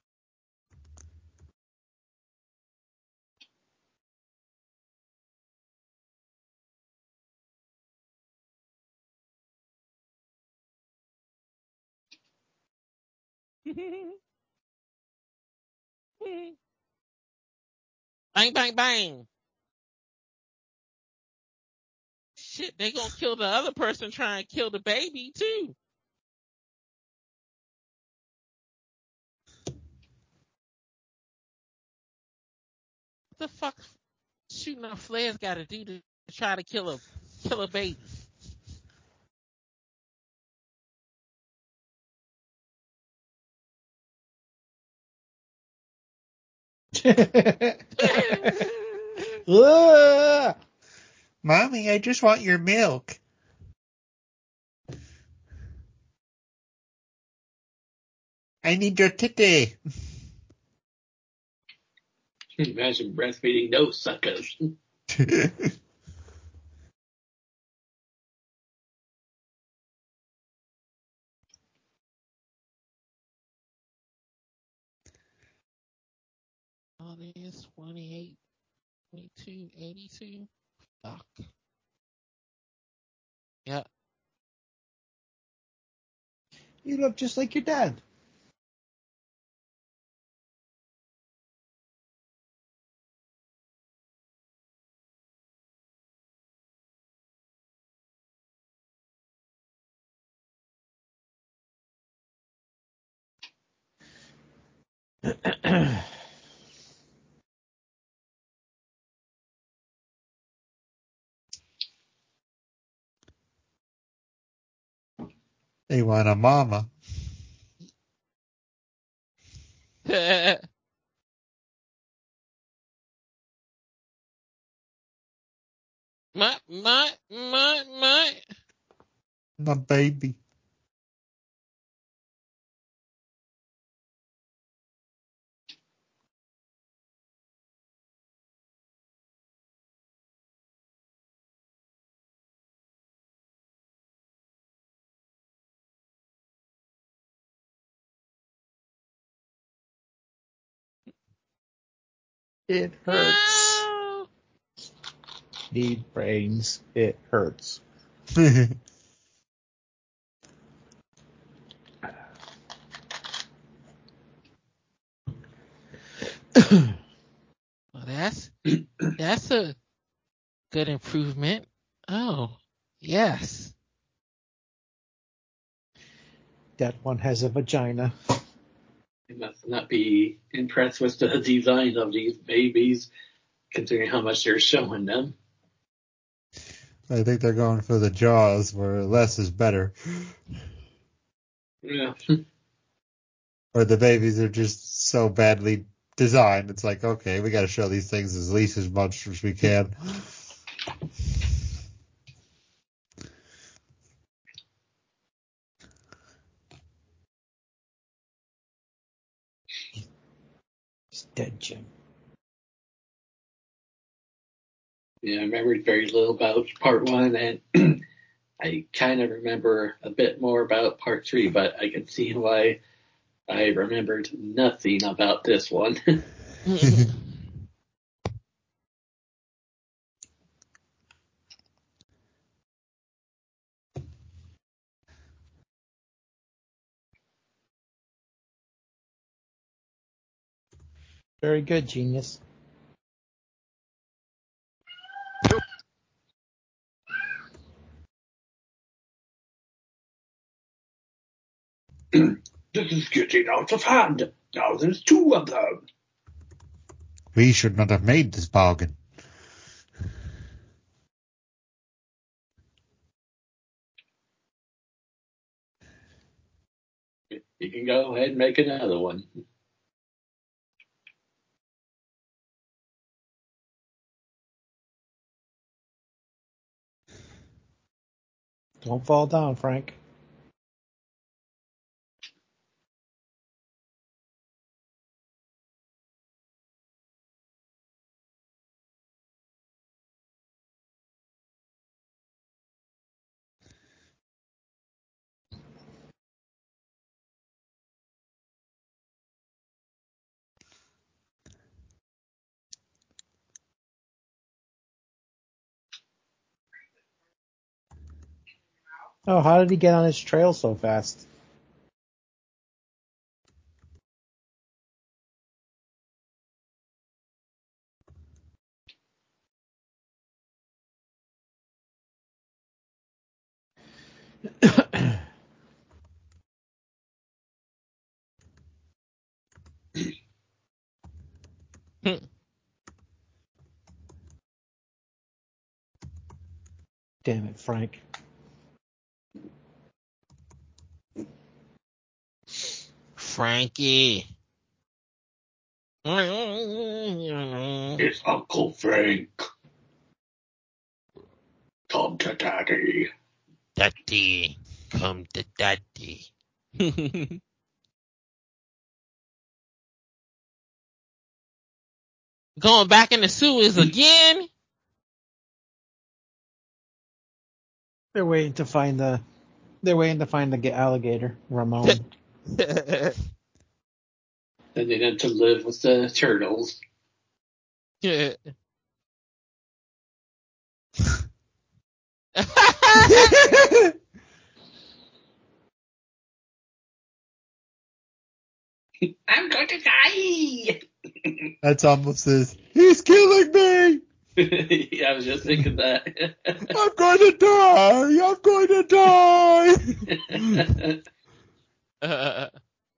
B: Bang, bang, bang. Shit, they gonna kill the other person trying to kill the baby, too. What the fuck shooting off flares gotta do to try to kill a, kill a baby?
A: Ugh!
C: Mommy, I just want your milk. I need your titty.
D: Imagine breastfeeding those suckers.
B: Oh, there's twenty-eight, twenty-two, eighty-two. Fuck. Yeah.
A: You look just like your dad.
C: They want a mama.
B: my, my, my, my.
C: My baby.
A: It hurts.
B: No.
A: Need brains. It hurts.
B: Well, that's that's a good improvement. Oh, yes.
A: That one has a vagina.
D: You must not be impressed with the design of these babies, considering how much they're showing them.
C: I think they're going for the Jaws, where less is better.
D: Yeah.
C: Or the babies are just so badly designed. It's like, okay, we got to show these things as least as much as we can.
A: He's dead, Jim.
D: Yeah, I remembered very little about part one, and I kind of remember a bit more about part three, but I can see why I remembered nothing about this one.
A: Very good, genius.
D: This is getting out of hand. Now there's two of them.
C: We should not have made this bargain.
D: You can go ahead and make another one.
A: Don't fall down, Frank. Oh, how did he get on his trail so fast? Damn it, Frank.
B: Frankie.
D: It's Uncle Frank. Come to Daddy.
B: Daddy. Come to daddy. Going back in the sewers again?
A: They're waiting to find the. They're waiting to find the alligator, Ramon.
D: Then they had to live with the turtles.
B: Yeah.
D: I'm going to die!
C: That's almost this. He's killing me!
D: Yeah, I was just thinking that.
C: I'm going to die! I'm going to die!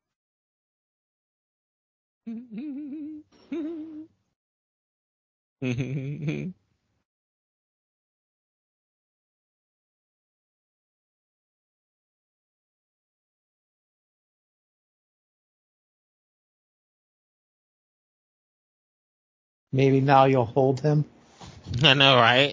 A: Maybe now you'll hold him.
B: I know, right?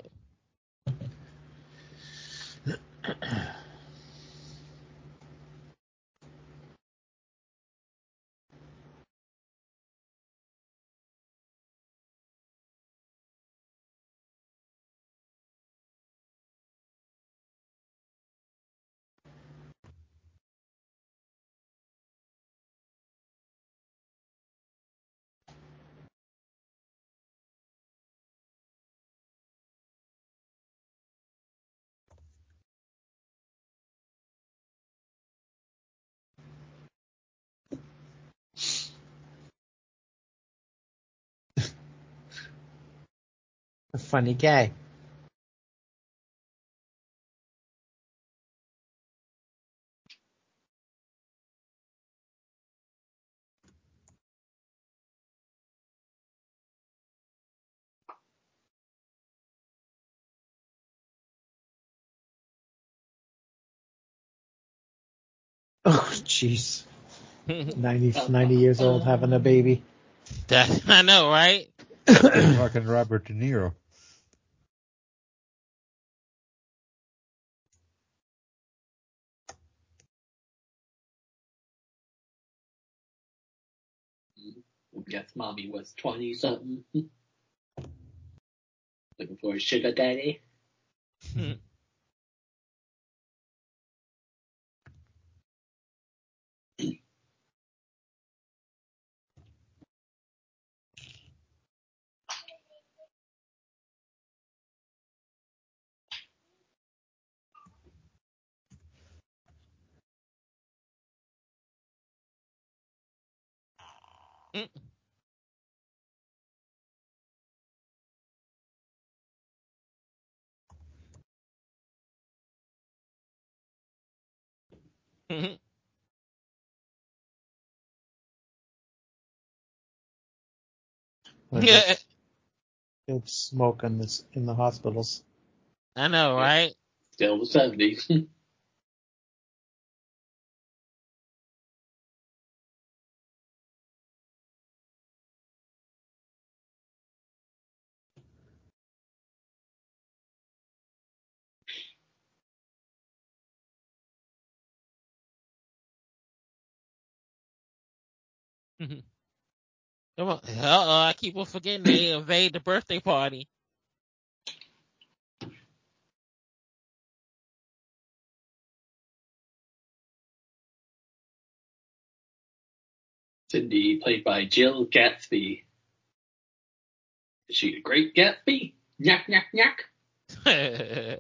A: A funny guy. Oh, jeez. ninety, ninety years old having a baby.
B: That, I know, right?
C: Fucking Robert De Niro.
D: Guess mommy was twenty something. Looking for a sugar daddy.
B: Yeah.
A: Still smoking this in the hospitals.
B: I know,
D: Yeah.
B: right?
D: Still the seventies.
B: Come on. Uh-oh, I keep on forgetting they invade the birthday party.
D: Cindy, played by Jill Gatsby. Is she a great Gatsby? Nyack, nyack, nyack.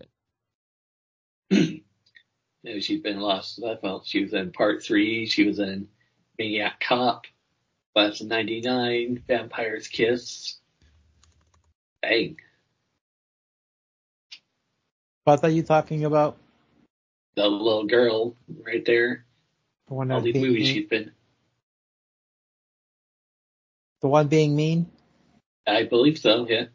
D: No, she's been lost. I felt she was in part three. She was in Maniac Cop, Class of ninety-nine, Vampire's Kiss. Bang.
A: What are you talking about?
D: The little girl right there.
A: The one
D: All
A: that
D: these
A: being
D: movies
A: mean?
D: she's been.
A: The one being mean?
D: I believe so, yeah.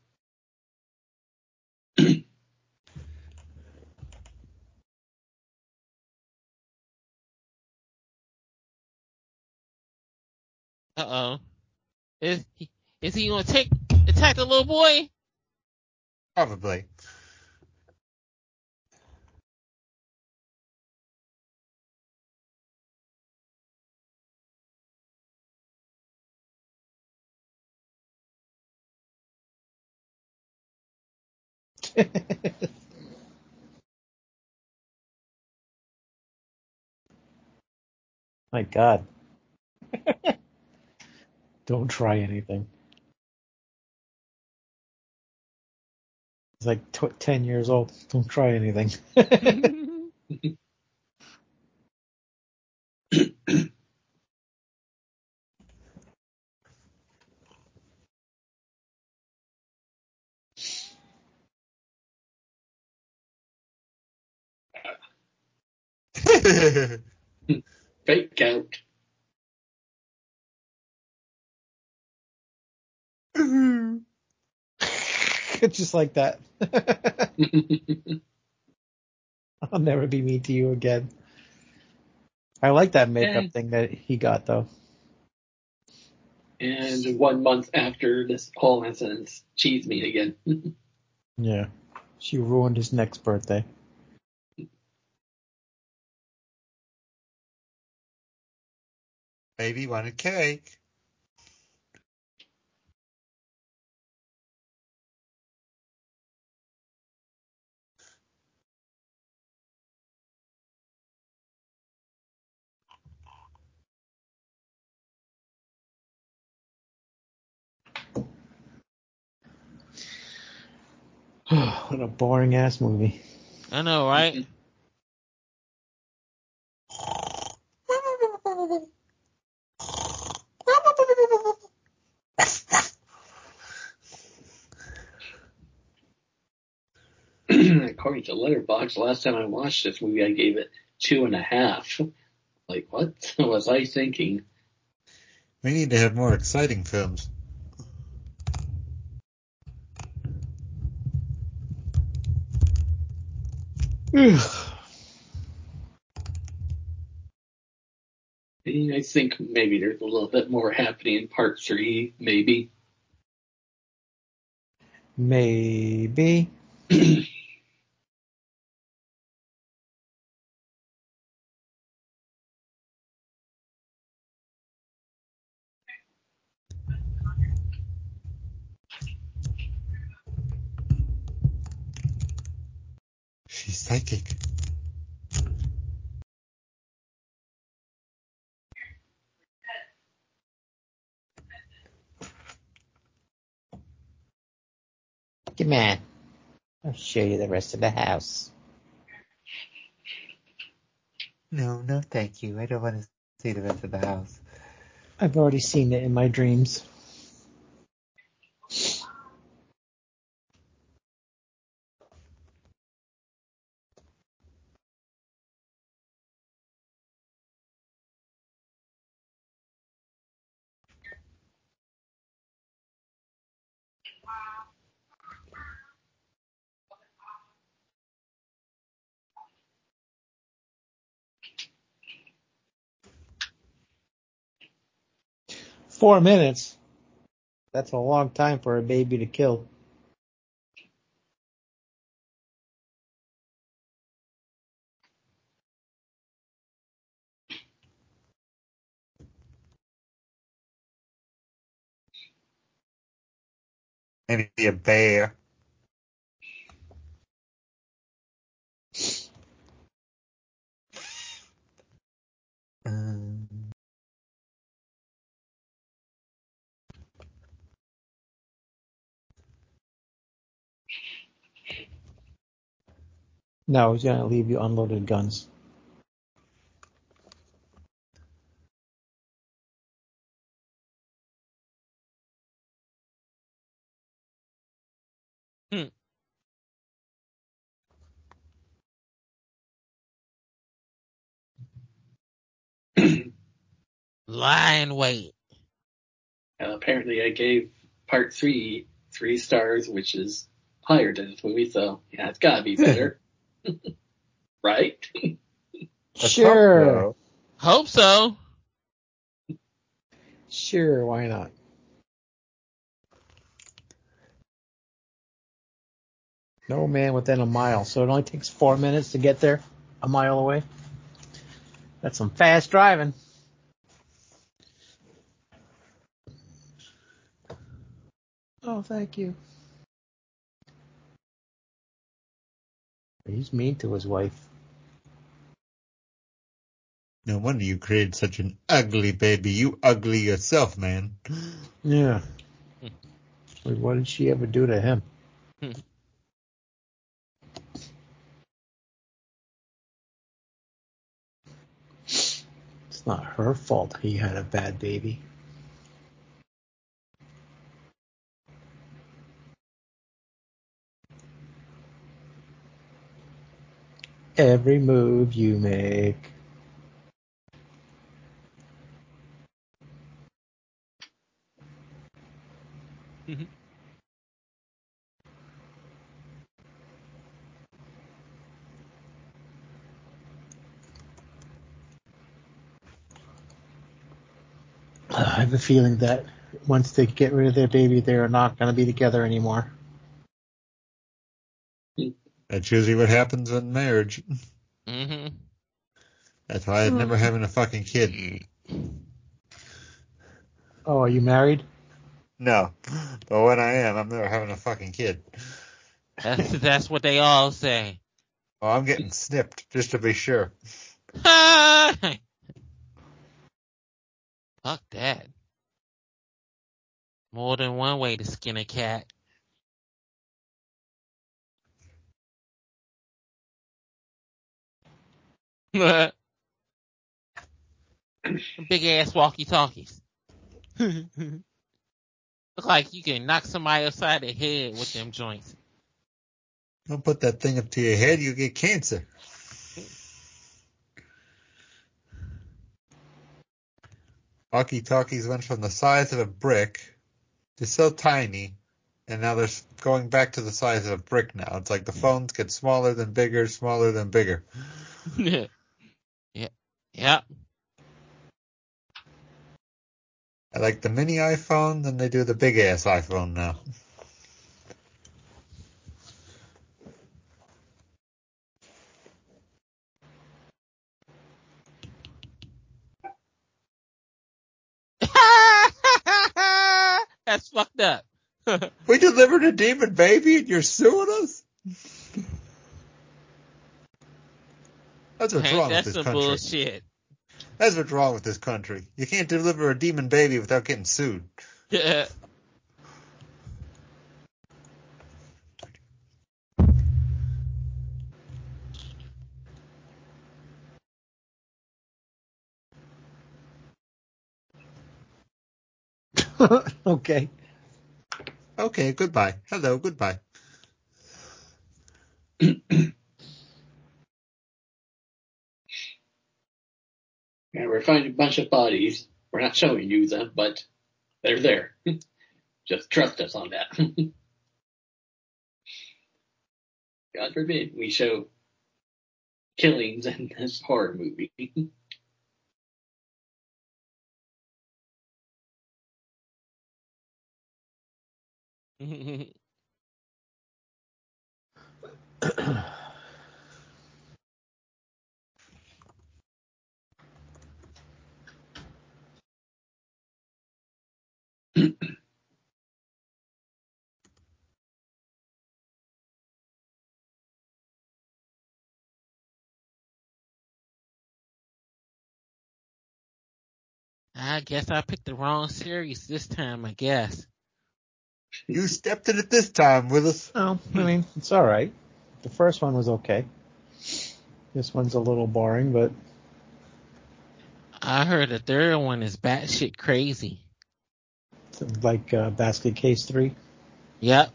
B: Uh-oh. Is he, is he gonna take attack the little boy?
C: Probably.
A: My God. Don't try anything. He's like tw- ten years old. Don't try anything.
D: Fake out.
A: Just like that. I'll never be mean to you again. I like that makeup
D: and,
A: thing that he got, though.
D: and one month after this whole incident, cheese meat again.
A: Yeah. She ruined his next birthday.
C: Baby wanted cake.
A: What a boring ass movie.
B: I know, right?
D: according to Letterboxd, last time I watched this movie, I gave it two and a half. Like, what was I thinking?
C: We need to have more exciting films.
D: I think maybe there's a little bit more happening in part three, maybe.
A: Maybe.
C: She's psychic.
A: Come on. I'll show you the rest of the house.
C: No, no, thank you. I don't want to see the rest of the house.
A: I've already seen it in my dreams. Four minutes. That's a long time for a baby to kill.
C: Maybe a bear. Um,
A: No, he's going to leave you unloaded guns.
B: Hmm. Lie and wait.
D: And apparently I gave part three three stars, which is higher than this movie, so yeah, it's gotta be better. Right?
A: Sure.
B: Hope so.
A: Sure, why not? No man within a mile. So it only takes four minutes to get there, a mile away. That's some fast driving. Oh, thank you. He's mean to his wife.
C: No wonder you created such an ugly baby. You ugly yourself, man.
A: Yeah. Wait, what did she ever do to him? It's not her fault he had a bad baby. Every move you make. I have a feeling that once they get rid of their baby, they're not going to be together anymore.
C: That's usually what happens in marriage.
B: Mm-hmm.
C: That's why I'm never having a fucking kid.
A: Oh, are you married?
C: No. But when I am, I'm never having a fucking kid.
B: That's that's what they all say.
C: Oh, I'm getting snipped, just to be sure.
B: Fuck that. More than one way to skin a cat. Big ass walkie talkies. Look like you can knock somebody upside the head with them joints.
C: Don't put that thing up to your head, you get cancer. Walkie-talkies went from the size of a brick to so tiny, and now they're going back to the size of a brick now. It's like the phones get smaller than bigger, smaller than bigger.
B: yeah. Yeah.
C: I like the mini iPhone, then they do the big ass iPhone now.
B: That's fucked up.
C: We delivered a demon baby and you're suing us? That's what's
B: Ain't
C: wrong
B: that
C: with this
B: some
C: country.
B: bullshit?
C: That's what's wrong with this country. You can't deliver a demon baby without getting sued.
B: Yeah.
A: Okay.
C: Okay, goodbye. Hello, goodbye.
D: And we're finding a bunch of bodies. We're not showing you them, but they're there. Just trust us on that. God forbid we show killings in this horror movie.
B: I guess I picked the wrong series this time, I guess.
C: You stepped in it this time, Willis.
A: No, I mean, it's all right. The first one was okay. This one's a little boring, but
B: I heard the third one is batshit crazy.
A: it's like uh, Basket Case three.
B: Yep.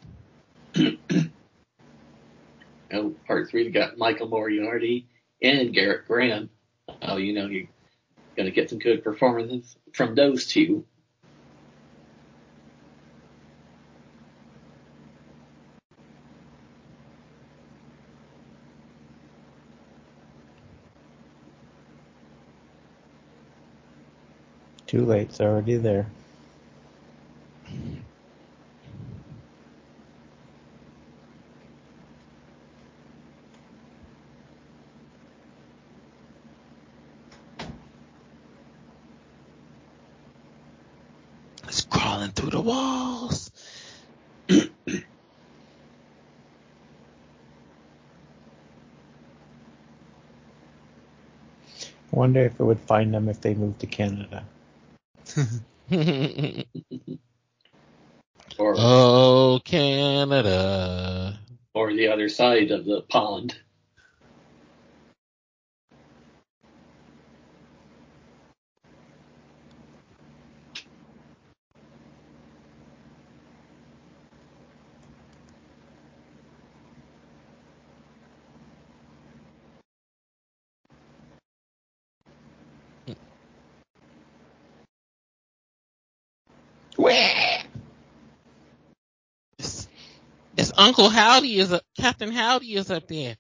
D: Oh, part three, we got Michael Moriarty and Garrett Graham. Oh, you know, you're going to get some good performances from those two.
A: Too late, it's already there.
B: It's crawling through the walls.
A: I wonder if it would find them if they moved to Canada.
D: Or,
B: Oh, Canada.
D: or the other side of the pond.
B: It's, it's Uncle Howdy is up, Captain Howdy is up there.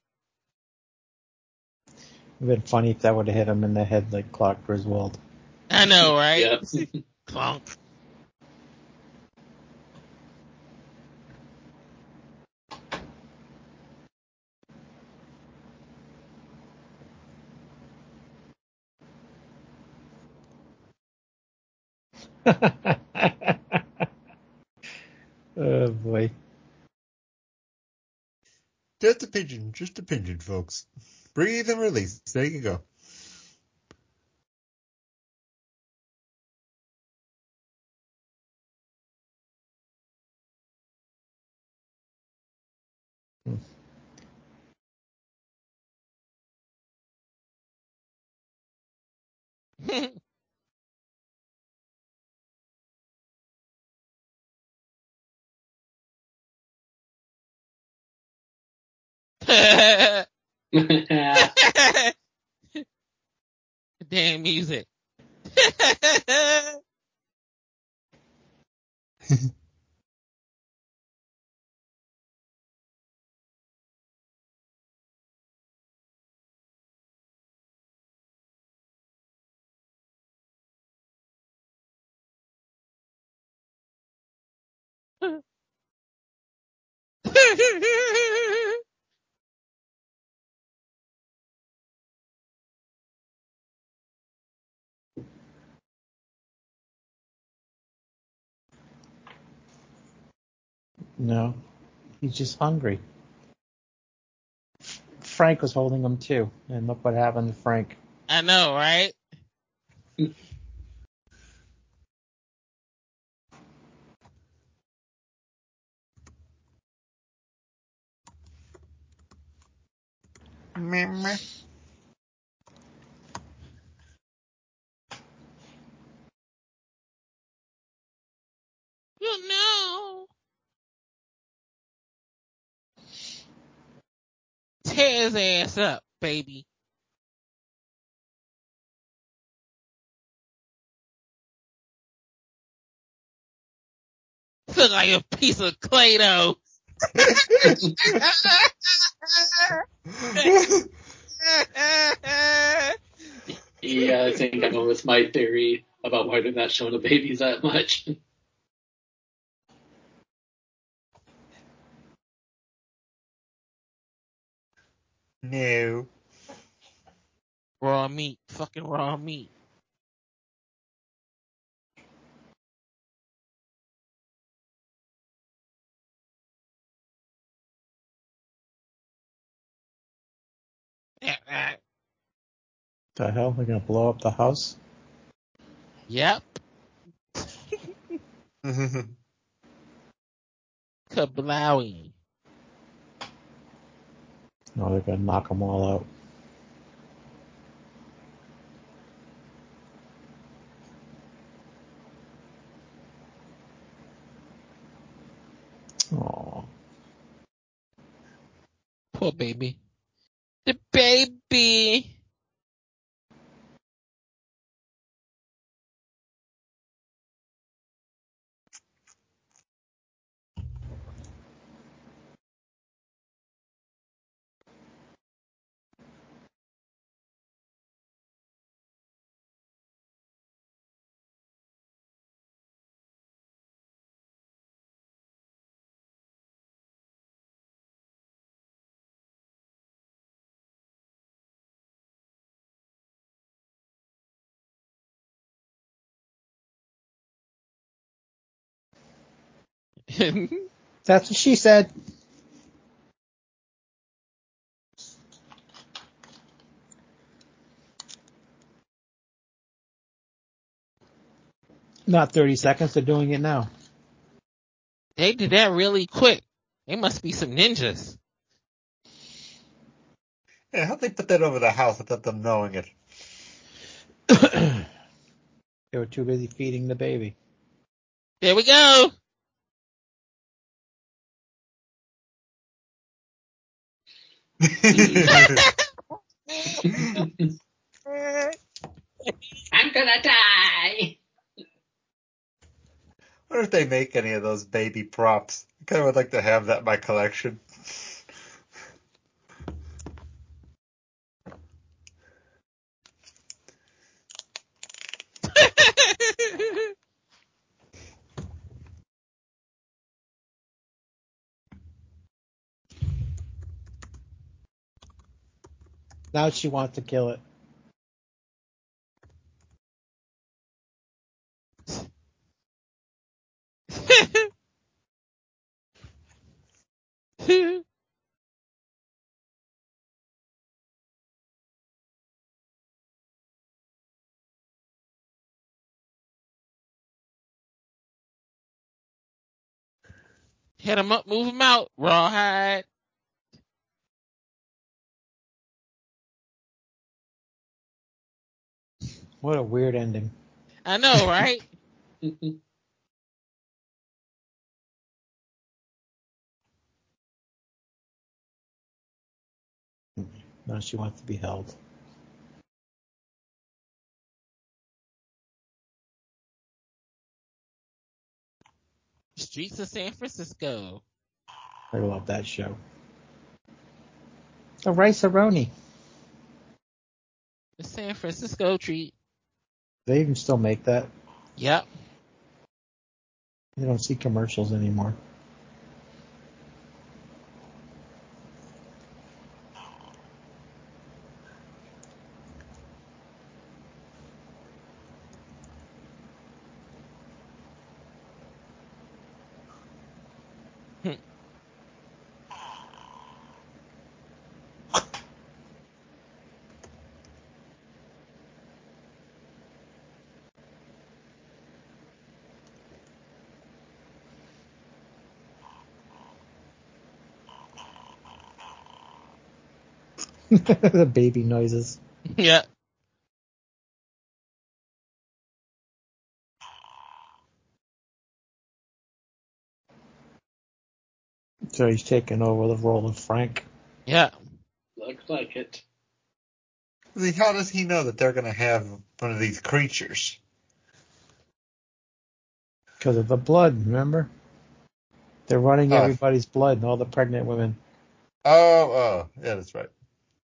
A: It would have been funny if that would have hit him in the head like Clark Griswold.
B: I know, right?
D: Yep.
B: Clunk.
A: Oh boy.
C: Just a pigeon, just a pigeon, folks. Breathe and release. There you go.
B: Damn music.
A: No, he's just hungry. Frank was holding him too, and look what happened to Frank.
B: I know, right?
C: Meh.
B: You know. Tear his ass up, baby. Feel like a piece of Play-Doh.
D: Yeah, I think I know what's my theory about why they're not showing the babies that much.
C: No.
B: Raw meat. Fucking raw meat.
A: The hell? They're gonna blow up the house?
B: Yep. Kablowie.
A: No, they're gonna knock them all out. Aww.
B: Poor baby. The baby.
A: That's what she said. Not thirty seconds, they're doing it now.
B: They did that really quick. They must be some ninjas.
C: Yeah, how'd they put that over the house without them knowing it?
A: They were too busy feeding the baby.
B: There we go.
D: I'm gonna die!
C: I wonder if they make any of those baby props. I kind of would like to have that in my collection.
A: Now she wants to kill it.
B: Hit him up, move him out. Rawhide.
A: What a weird ending.
B: I know, right?
A: No, she wants to be held.
B: Streets of San Francisco.
A: I love that show. A rice-a-roni.
B: The San Francisco treat.
A: They even still make that.
B: Yep.
A: You don't see commercials anymore. The baby noises.
B: Yep.
A: So he's taking over the role of Frank.
B: Yep.
D: Looks like it.
C: How does he know that they're going to have one of these creatures?
A: Because of the blood, remember? They're running
C: Oh.
A: everybody's blood, all the pregnant women.
C: Oh, oh, yeah, that's right.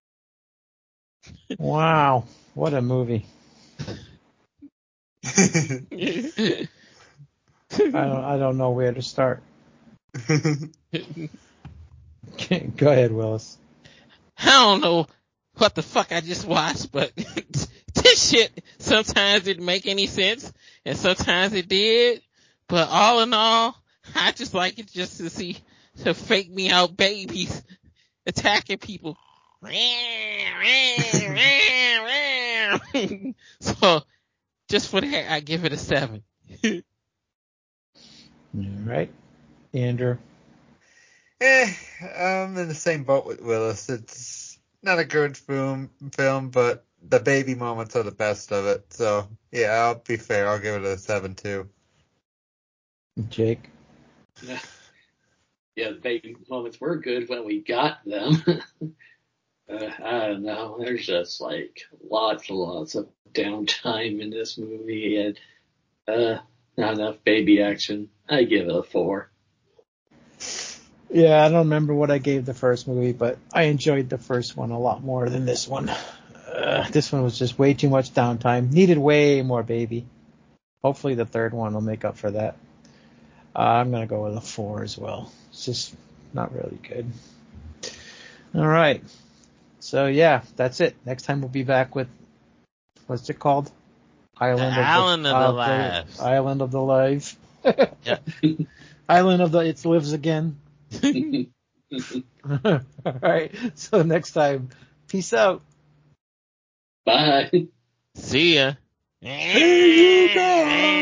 A: Wow, what a movie. I don't I don't know where to start. Go ahead, Willis.
B: I don't know what the fuck I just watched, but this shit, sometimes didn't make any sense, and sometimes it did. But all in all, I just like it just to see to fake me out babies attacking people. So, just for that, I give it a seven.
A: All right, Andrew.
C: Eh, I'm in the same boat with Willis. It's not a good film, film, but the baby moments are the best of it. So, yeah, I'll be fair. I'll give it a seven, too.
A: Jake.
D: Yeah, yeah, the baby moments were good when we got them. uh, I don't know. There's just like lots and lots of downtime in this movie, and uh, not enough baby action. I give it a four.
A: Yeah, I don't remember what I gave the first movie, but I enjoyed the first one a lot more than this one. Uh, this one was just way too much downtime. Needed way more baby. Hopefully the third one will make up for that. Uh, I'm going to go with a four as well. It's just not really good. All right. So, yeah, that's it. Next time we'll be back with, what's it called? Island
B: The
A: of
B: Island
A: the,
B: of the
A: uh,
B: Lives.
A: Island of the Live.
B: Yeah.
A: Island of the It Lives Again. All right. So next time, peace out.
D: Bye.
B: See ya.
A: Here you go.